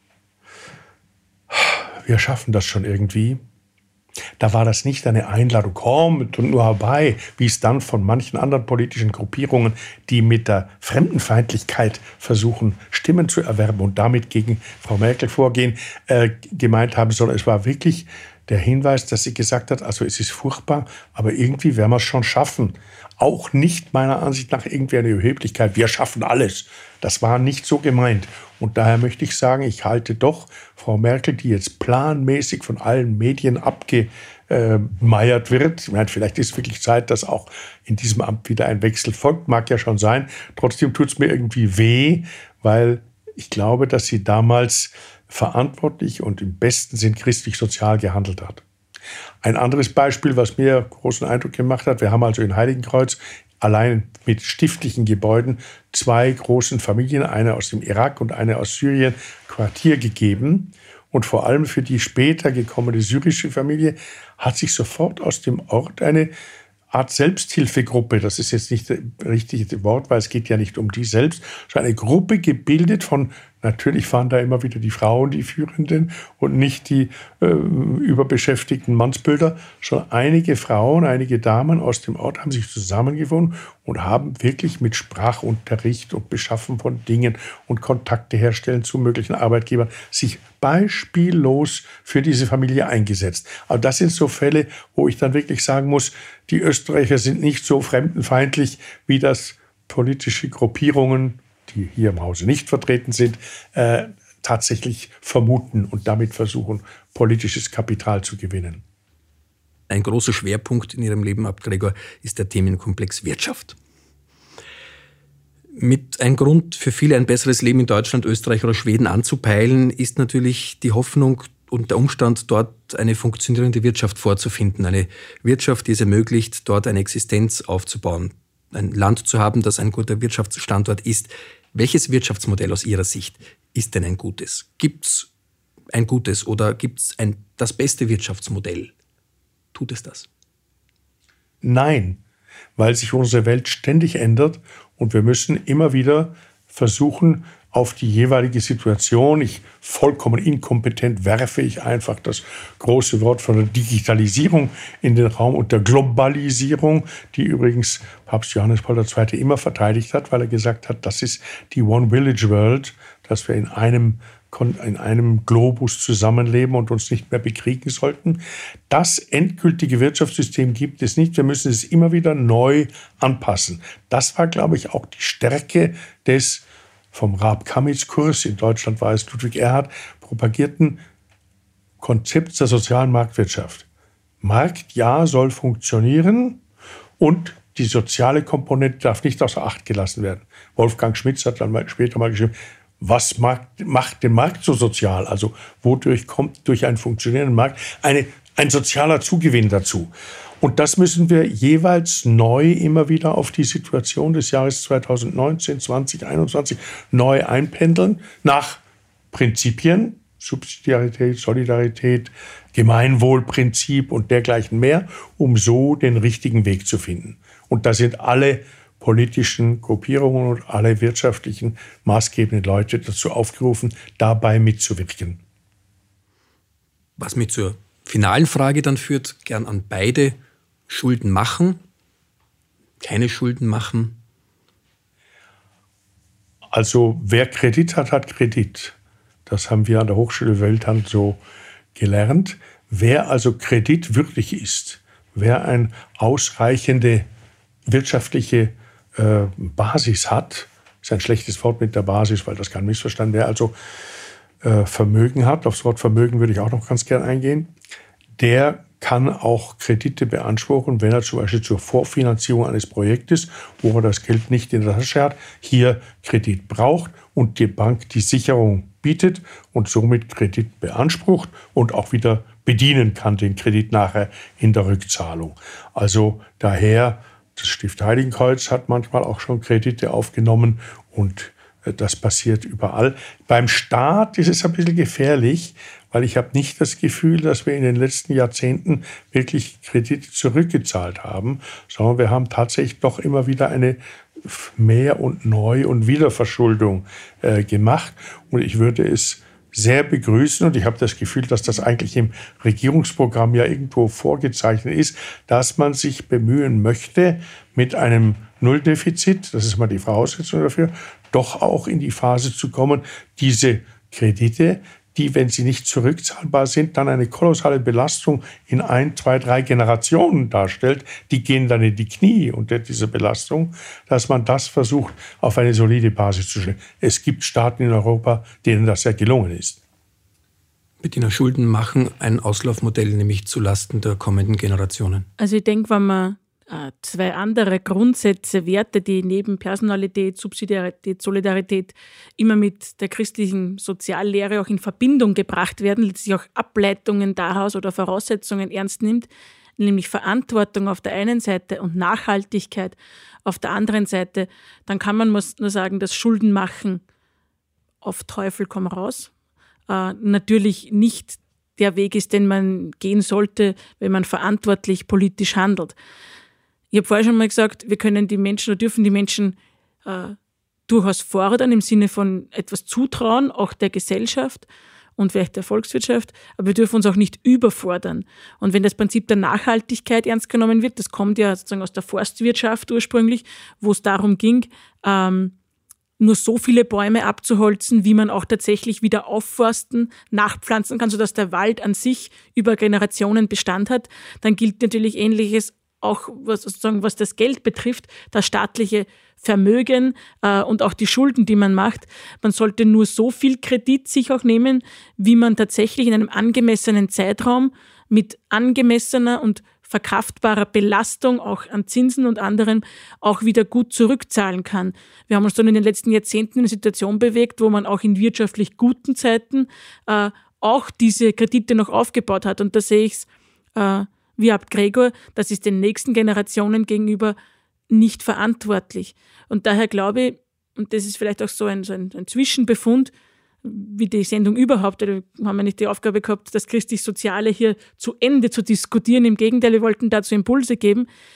wir schaffen das schon irgendwie. Da war das nicht eine Einladung, komm und nur herbei, wie es dann von manchen anderen politischen Gruppierungen, die mit der Fremdenfeindlichkeit versuchen, Stimmen zu erwerben und damit gegen Frau Merkel vorgehen, gemeint haben, sondern es war wirklich der Hinweis, dass sie gesagt hat, also es ist furchtbar, aber irgendwie werden wir es schon schaffen. Auch nicht meiner Ansicht nach irgendwie eine Überheblichkeit, wir schaffen alles. Das war nicht so gemeint. Und daher möchte ich sagen, ich halte doch Frau Merkel, die jetzt planmäßig von allen Medien abgemeiert wird. Ich meine, vielleicht ist wirklich Zeit, dass auch in diesem Amt wieder ein Wechsel folgt, mag ja schon sein. Trotzdem tut es mir irgendwie weh, weil ich glaube, dass sie damals verantwortlich und im besten Sinn christlich-sozial gehandelt hat. Ein anderes Beispiel, was mir großen Eindruck gemacht hat, wir haben also in Heiligenkreuz allein mit stiftlichen Gebäuden 2 großen Familien, eine aus dem Irak und eine aus Syrien, Quartier gegeben. Und vor allem für die später gekommene syrische Familie hat sich sofort aus dem Ort eine Art Selbsthilfegruppe, das ist jetzt nicht das richtige Wort, weil es geht ja nicht um die selbst, sondern eine Gruppe gebildet von, natürlich waren da immer wieder die Frauen die Führenden und nicht die überbeschäftigten Mannsbilder, schon einige Frauen, einige Damen aus dem Ort haben sich zusammengefunden und haben wirklich mit Sprachunterricht und Beschaffen von Dingen und Kontakte herstellen zu möglichen Arbeitgebern sich beispiellos für diese Familie eingesetzt. Aber das sind so Fälle, wo ich dann wirklich sagen muss, die Österreicher sind nicht so fremdenfeindlich, wie das politische Gruppierungen, die hier im Hause nicht vertreten sind, tatsächlich vermuten und damit versuchen, politisches Kapital zu gewinnen. Ein großer Schwerpunkt in Ihrem Leben, Abt Gregor, ist der Themenkomplex Wirtschaft. Mit ein Grund für viele, ein besseres Leben in Deutschland, Österreich oder Schweden anzupeilen, ist natürlich die Hoffnung und der Umstand, dort eine funktionierende Wirtschaft vorzufinden. Eine Wirtschaft, die es ermöglicht, dort eine Existenz aufzubauen. Ein Land zu haben, das ein guter Wirtschaftsstandort ist. Welches Wirtschaftsmodell aus Ihrer Sicht ist denn ein gutes? Gibt es ein gutes oder gibt es das beste Wirtschaftsmodell? Tut es das? Nein, weil sich unsere Welt ständig ändert und wir müssen immer wieder versuchen, auf die jeweilige Situation, vollkommen inkompetent werfe ich einfach das große Wort von der Digitalisierung in den Raum und der Globalisierung, die übrigens Papst Johannes Paul II. Immer verteidigt hat, weil er gesagt hat, das ist die One Village World. dass wir in einem Globus zusammenleben und uns nicht mehr bekriegen sollten. Das endgültige Wirtschaftssystem gibt es nicht. Wir müssen es immer wieder neu anpassen. Das war, glaube ich, auch die Stärke des vom Raab-Kamitz-Kurs, in Deutschland war es Ludwig Erhard, propagierten Konzepts der sozialen Marktwirtschaft. Markt, ja, soll funktionieren und die soziale Komponente darf nicht außer Acht gelassen werden. Wolfgang Schmitz hat dann später mal geschrieben, was macht den Markt so sozial? Also wodurch kommt durch einen funktionierenden Markt ein sozialer Zugewinn dazu? Und das müssen wir jeweils neu immer wieder auf die Situation des Jahres 2019, 2021 neu einpendeln nach Prinzipien, Subsidiarität, Solidarität, Gemeinwohlprinzip und dergleichen mehr, um so den richtigen Weg zu finden. Und da sind alle politischen Gruppierungen und alle wirtschaftlichen maßgebenden Leute dazu aufgerufen, dabei mitzuwirken. Was mich zur finalen Frage dann führt, gern an beide: Schulden machen, keine Schulden machen? Also wer Kredit hat, hat Kredit. Das haben wir an der Hochschule Welthand so gelernt. Wer also kreditwürdig ist, wer eine ausreichende wirtschaftliche Basis hat, ist ein schlechtes Wort mit der Basis, weil das kann missverstanden werden, also Vermögen hat, aufs Wort Vermögen würde ich auch noch ganz gern eingehen, der kann auch Kredite beanspruchen, wenn er zum Beispiel zur Vorfinanzierung eines Projektes, wo er das Geld nicht in der Tasche hat, hier Kredit braucht und die Bank die Sicherung bietet und somit Kredit beansprucht und auch wieder bedienen kann, den Kredit nachher in der Rückzahlung. Also daher, das Stift Heiligenkreuz hat manchmal auch schon Kredite aufgenommen und das passiert überall. Beim Staat ist es ein bisschen gefährlich, weil ich habe nicht das Gefühl, dass wir in den letzten Jahrzehnten wirklich Kredite zurückgezahlt haben, sondern wir haben tatsächlich doch immer wieder eine Mehr- und Neu- und Wiederverschuldung gemacht. Und ich würde es sehr begrüßen und ich habe das Gefühl, dass das eigentlich im Regierungsprogramm ja irgendwo vorgezeichnet ist, dass man sich bemühen möchte, mit einem Nulldefizit, das ist mal die Voraussetzung dafür, doch auch in die Phase zu kommen, diese Kredite, die, wenn sie nicht zurückzahlbar sind, dann eine kolossale Belastung in 1, 2, 3 Generationen darstellt, die gehen dann in die Knie unter diese Belastung, dass man das versucht, auf eine solide Basis zu stellen. Es gibt Staaten in Europa, denen das ja gelungen ist. Bettina, Schulden machen ein Auslaufmodell, nämlich zulasten der kommenden Generationen. Also ich denke, wenn man zwei andere Grundsätze, Werte, die neben Personalität, Subsidiarität, Solidarität immer mit der christlichen Soziallehre auch in Verbindung gebracht werden, letztlich auch Ableitungen daraus oder Voraussetzungen ernst nimmt, nämlich Verantwortung auf der einen Seite und Nachhaltigkeit auf der anderen Seite, dann kann man nur sagen, dass Schulden machen auf Teufel komm raus natürlich nicht der Weg ist, den man gehen sollte, wenn man verantwortlich politisch handelt. Ich habe vorher schon mal gesagt, wir können die Menschen oder dürfen die Menschen durchaus fordern, im Sinne von etwas zutrauen, auch der Gesellschaft und vielleicht der Volkswirtschaft, aber wir dürfen uns auch nicht überfordern. Und wenn das Prinzip der Nachhaltigkeit ernst genommen wird, das kommt ja sozusagen aus der Forstwirtschaft ursprünglich, wo es darum ging, nur so viele Bäume abzuholzen, wie man auch tatsächlich wieder aufforsten, nachpflanzen kann, sodass der Wald an sich über Generationen Bestand hat, dann gilt natürlich Ähnliches auch was das Geld betrifft, das staatliche Vermögen und auch die Schulden, die man macht. Man sollte nur so viel Kredit sich auch nehmen, wie man tatsächlich in einem angemessenen Zeitraum mit angemessener und verkraftbarer Belastung auch an Zinsen und anderem auch wieder gut zurückzahlen kann. Wir haben uns dann in den letzten Jahrzehnten in eine Situation bewegt, wo man auch in wirtschaftlich guten Zeiten auch diese Kredite noch aufgebaut hat. Und da sehe ich es wie Abt Gregor, das ist den nächsten Generationen gegenüber nicht verantwortlich. Und daher glaube ich, und das ist vielleicht auch so ein Zwischenbefund, wie die Sendung überhaupt, wir haben ja nicht die Aufgabe gehabt, das christlich-soziale hier zu Ende zu diskutieren. Im Gegenteil, wir wollten dazu Impulse geben.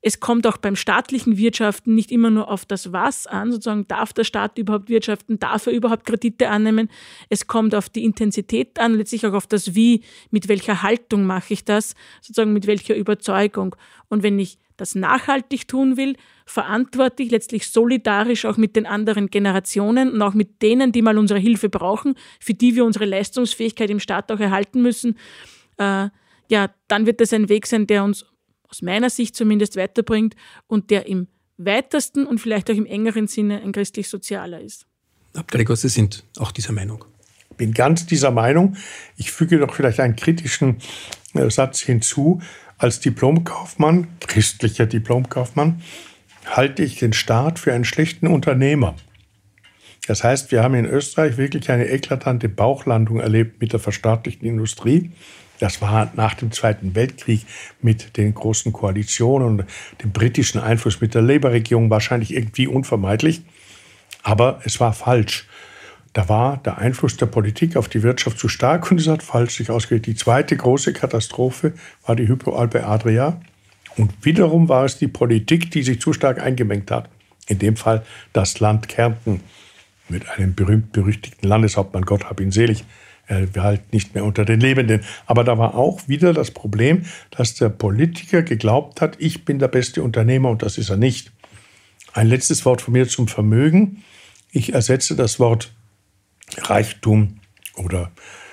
Es kommt auch beim staatlichen Wirtschaften nicht immer nur auf das Was an, sozusagen darf der Staat überhaupt wirtschaften, darf er überhaupt Kredite annehmen. Es kommt auf die Intensität an, letztlich auch auf das Wie, mit welcher Haltung mache ich das, sozusagen mit welcher Überzeugung. Und wenn ich das nachhaltig tun will, verantwortlich, letztlich solidarisch auch mit den anderen Generationen und auch mit denen, die mal unsere Hilfe brauchen, für die wir unsere Leistungsfähigkeit im Staat auch erhalten müssen, dann wird das ein Weg sein, der uns aus meiner Sicht zumindest weiterbringt und der im weitesten und vielleicht auch im engeren Sinne ein christlich-sozialer ist. Gregor, Sie sind auch dieser Meinung. Ich bin ganz dieser Meinung. Ich füge noch vielleicht einen kritischen Satz hinzu. Als Diplomkaufmann, christlicher Diplomkaufmann, halte ich den Staat für einen schlechten Unternehmer. Das heißt, wir haben in Österreich wirklich eine eklatante Bauchlandung erlebt mit der verstaatlichten Industrie. Das war nach dem Zweiten Weltkrieg mit den großen Koalitionen und dem britischen Einfluss mit der Labour-Regierung wahrscheinlich irgendwie unvermeidlich. Aber es war falsch. Da war der Einfluss der Politik auf die Wirtschaft zu stark und es hat falsch sich ausgewählt. Die zweite große Katastrophe war die Hypo-Alpe Adria. Und wiederum war es die Politik, die sich zu stark eingemengt hat. In dem Fall das Land Kärnten mit einem berühmt-berüchtigten Landeshauptmann, Gott hab ihn selig, wir halt nicht mehr unter den Lebenden. Aber da war auch wieder das Problem, dass der Politiker geglaubt hat, ich bin der beste Unternehmer und das ist er nicht. Ein letztes Wort von mir zum Vermögen. Ich ersetze das Wort Reichtum oder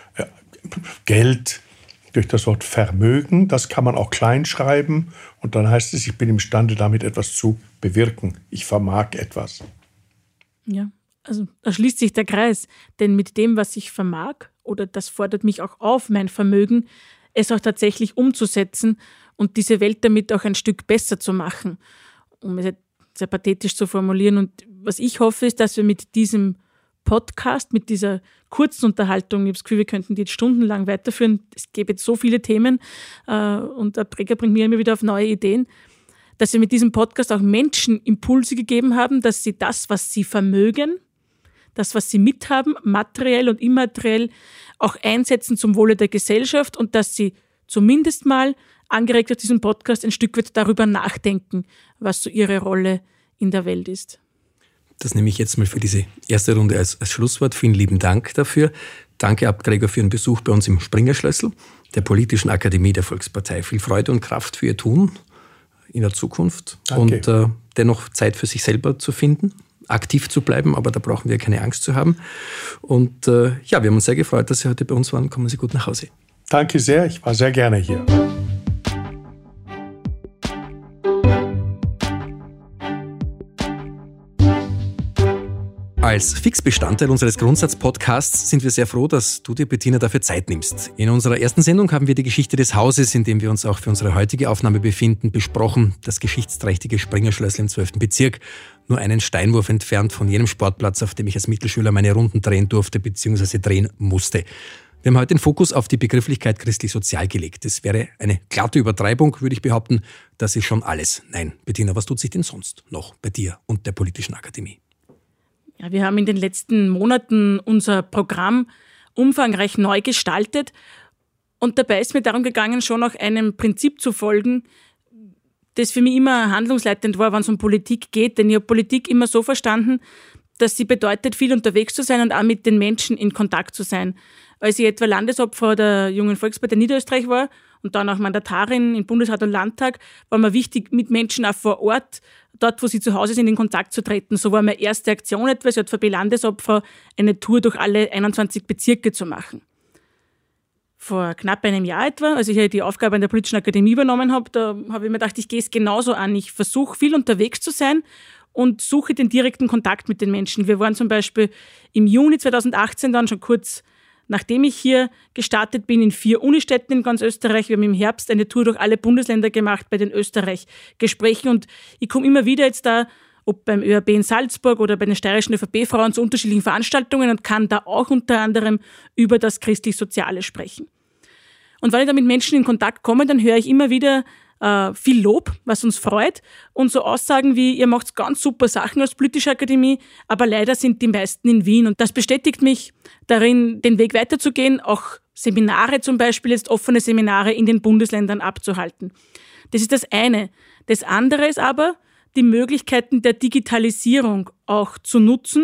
Geld durch das Wort Vermögen. Das kann man auch klein schreiben und dann heißt es, ich bin imstande, damit etwas zu bewirken. Ich vermag etwas. Ja, also da schließt sich der Kreis. Denn mit dem, was ich vermag, oder das fordert mich auch auf, mein Vermögen, es auch tatsächlich umzusetzen und diese Welt damit auch ein Stück besser zu machen. Um es sehr pathetisch zu formulieren. Und was ich hoffe, ist, dass wir mit diesem Podcast, mit dieser kurzen Unterhaltung, ich habe das Gefühl, wir könnten die jetzt stundenlang weiterführen, es gäbe jetzt so viele Themen und der Präger bringt mir immer wieder auf neue Ideen, dass wir mit diesem Podcast auch Menschen Impulse gegeben haben, dass sie das, was sie vermögen, das, was sie mithaben, materiell und immateriell, auch einsetzen zum Wohle der Gesellschaft und dass sie zumindest mal, angeregt auf diesem Podcast, ein Stück weit darüber nachdenken, was so ihre Rolle in der Welt ist. Das nehme ich jetzt mal für diese erste Runde als Schlusswort. Vielen lieben Dank dafür. Danke, Abt Gregor, für Ihren Besuch bei uns im Springerschlössl, der Politischen Akademie der Volkspartei. Viel Freude und Kraft für Ihr Tun in der Zukunft. Danke. Und dennoch Zeit für sich selber zu finden, aktiv zu bleiben, aber da brauchen wir keine Angst zu haben. Und wir haben uns sehr gefreut, dass Sie heute bei uns waren. Kommen Sie gut nach Hause. Danke sehr, ich war sehr gerne hier. Als Fixbestandteil unseres Grundsatz-Podcasts sind wir sehr froh, dass du dir, Bettina, dafür Zeit nimmst. In unserer ersten Sendung haben wir die Geschichte des Hauses, in dem wir uns auch für unsere heutige Aufnahme befinden, besprochen. Das geschichtsträchtige Springerschlössl im 12. Bezirk, nur einen Steinwurf entfernt von jenem Sportplatz, auf dem ich als Mittelschüler meine Runden drehen durfte bzw. drehen musste. Wir haben heute den Fokus auf die Begrifflichkeit christlich-sozial gelegt. Es wäre eine glatte Übertreibung, würde ich behaupten. Das ist schon alles. Nein, Bettina, was tut sich denn sonst noch bei dir und der Politischen Akademie? Ja, wir haben in den letzten Monaten unser Programm umfangreich neu gestaltet und dabei ist mir darum gegangen, schon auch einem Prinzip zu folgen, das für mich immer handlungsleitend war, wenn es um Politik geht. Denn ich habe Politik immer so verstanden, dass sie bedeutet, viel unterwegs zu sein und auch mit den Menschen in Kontakt zu sein. Als ich etwa Landesopfer der Jungen Volkspartei Niederösterreich war und dann auch Mandatarin im Bundesrat und Landtag, war mir wichtig, mit Menschen auch vor Ort, dort, wo sie zu Hause sind, in Kontakt zu treten. So war meine erste Aktion etwas, als ÖVP-Landesopfer eine Tour durch alle 21 Bezirke zu machen. Vor knapp einem Jahr etwa, als ich die Aufgabe an der Politischen Akademie übernommen habe, da habe ich mir gedacht, ich gehe es genauso an. Ich versuche, viel unterwegs zu sein und suche den direkten Kontakt mit den Menschen. Wir waren zum Beispiel im Juni 2018 dann schon kurz nachdem ich hier gestartet bin, in 4 Unistädten in ganz Österreich. Wir haben im Herbst eine Tour durch alle Bundesländer gemacht bei den Österreich-Gesprächen und ich komme immer wieder jetzt da, ob beim ÖAB in Salzburg oder bei den steirischen ÖVP-Frauen zu unterschiedlichen Veranstaltungen und kann da auch unter anderem über das christlich-soziale sprechen. Und wenn ich da mit Menschen in Kontakt komme, dann höre ich immer wieder viel Lob, was uns freut. Und so Aussagen wie, ihr macht ganz super Sachen als Politische Akademie, aber leider sind die meisten in Wien. Und das bestätigt mich darin, den Weg weiterzugehen, auch Seminare zum Beispiel, jetzt offene Seminare in den Bundesländern abzuhalten. Das ist das eine. Das andere ist aber, die Möglichkeiten der Digitalisierung auch zu nutzen,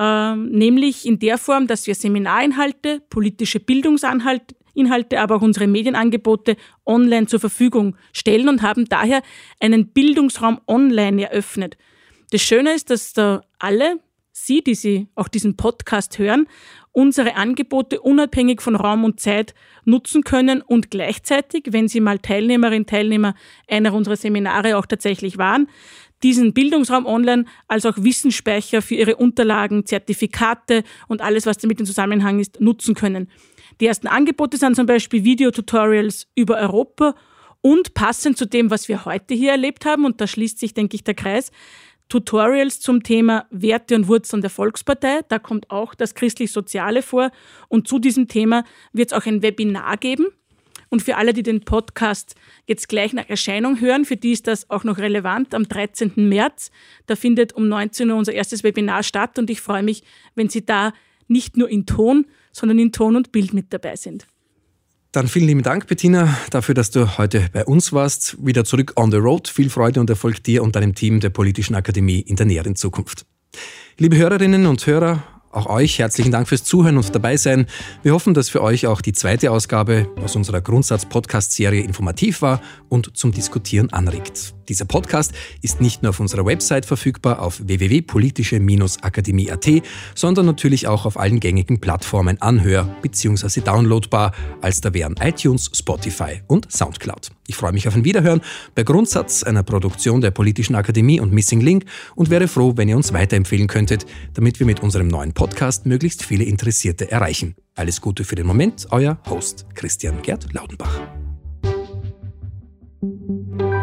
nämlich in der Form, dass wir Seminarinhalte, politische Bildungsinhalte, aber auch unsere Medienangebote online zur Verfügung stellen und haben daher einen Bildungsraum online eröffnet. Das Schöne ist, dass da alle Sie, die Sie auch diesen Podcast hören, unsere Angebote unabhängig von Raum und Zeit nutzen können und gleichzeitig, wenn Sie mal Teilnehmer einer unserer Seminare auch tatsächlich waren, diesen Bildungsraum online als auch Wissensspeicher für Ihre Unterlagen, Zertifikate und alles, was damit in Zusammenhang ist, nutzen können. Die ersten Angebote sind zum Beispiel Videotutorials über Europa und passend zu dem, was wir heute hier erlebt haben, und da schließt sich, denke ich, der Kreis, Tutorials zum Thema Werte und Wurzeln der Volkspartei. Da kommt auch das Christlich-Soziale vor. Und zu diesem Thema wird es auch ein Webinar geben. Und für alle, die den Podcast jetzt gleich nach Erscheinung hören, für die ist das auch noch relevant. Am 13. März, da findet um 19 Uhr unser erstes Webinar statt. Und ich freue mich, wenn Sie da nicht nur in Ton, sondern in Ton und Bild mit dabei sind. Dann vielen lieben Dank, Bettina, dafür, dass du heute bei uns warst. Wieder zurück on the road. Viel Freude und Erfolg dir und deinem Team der Politischen Akademie in der näheren Zukunft. Liebe Hörerinnen und Hörer, auch euch herzlichen Dank fürs Zuhören und dabei sein. Wir hoffen, dass für euch auch die zweite Ausgabe aus unserer Grundsatz-Podcast-Serie informativ war und zum Diskutieren anregt. Dieser Podcast ist nicht nur auf unserer Website verfügbar auf www.politische-akademie.at, sondern natürlich auch auf allen gängigen Plattformen anhör- bzw. downloadbar, als da wären iTunes, Spotify und Soundcloud. Ich freue mich auf ein Wiederhören bei Grundsatz, einer Produktion der Politischen Akademie und Missing Link, und wäre froh, wenn ihr uns weiterempfehlen könntet, damit wir mit unserem neuen Podcast möglichst viele Interessierte erreichen. Alles Gute für den Moment, euer Host Christian Gerd Laudenbach.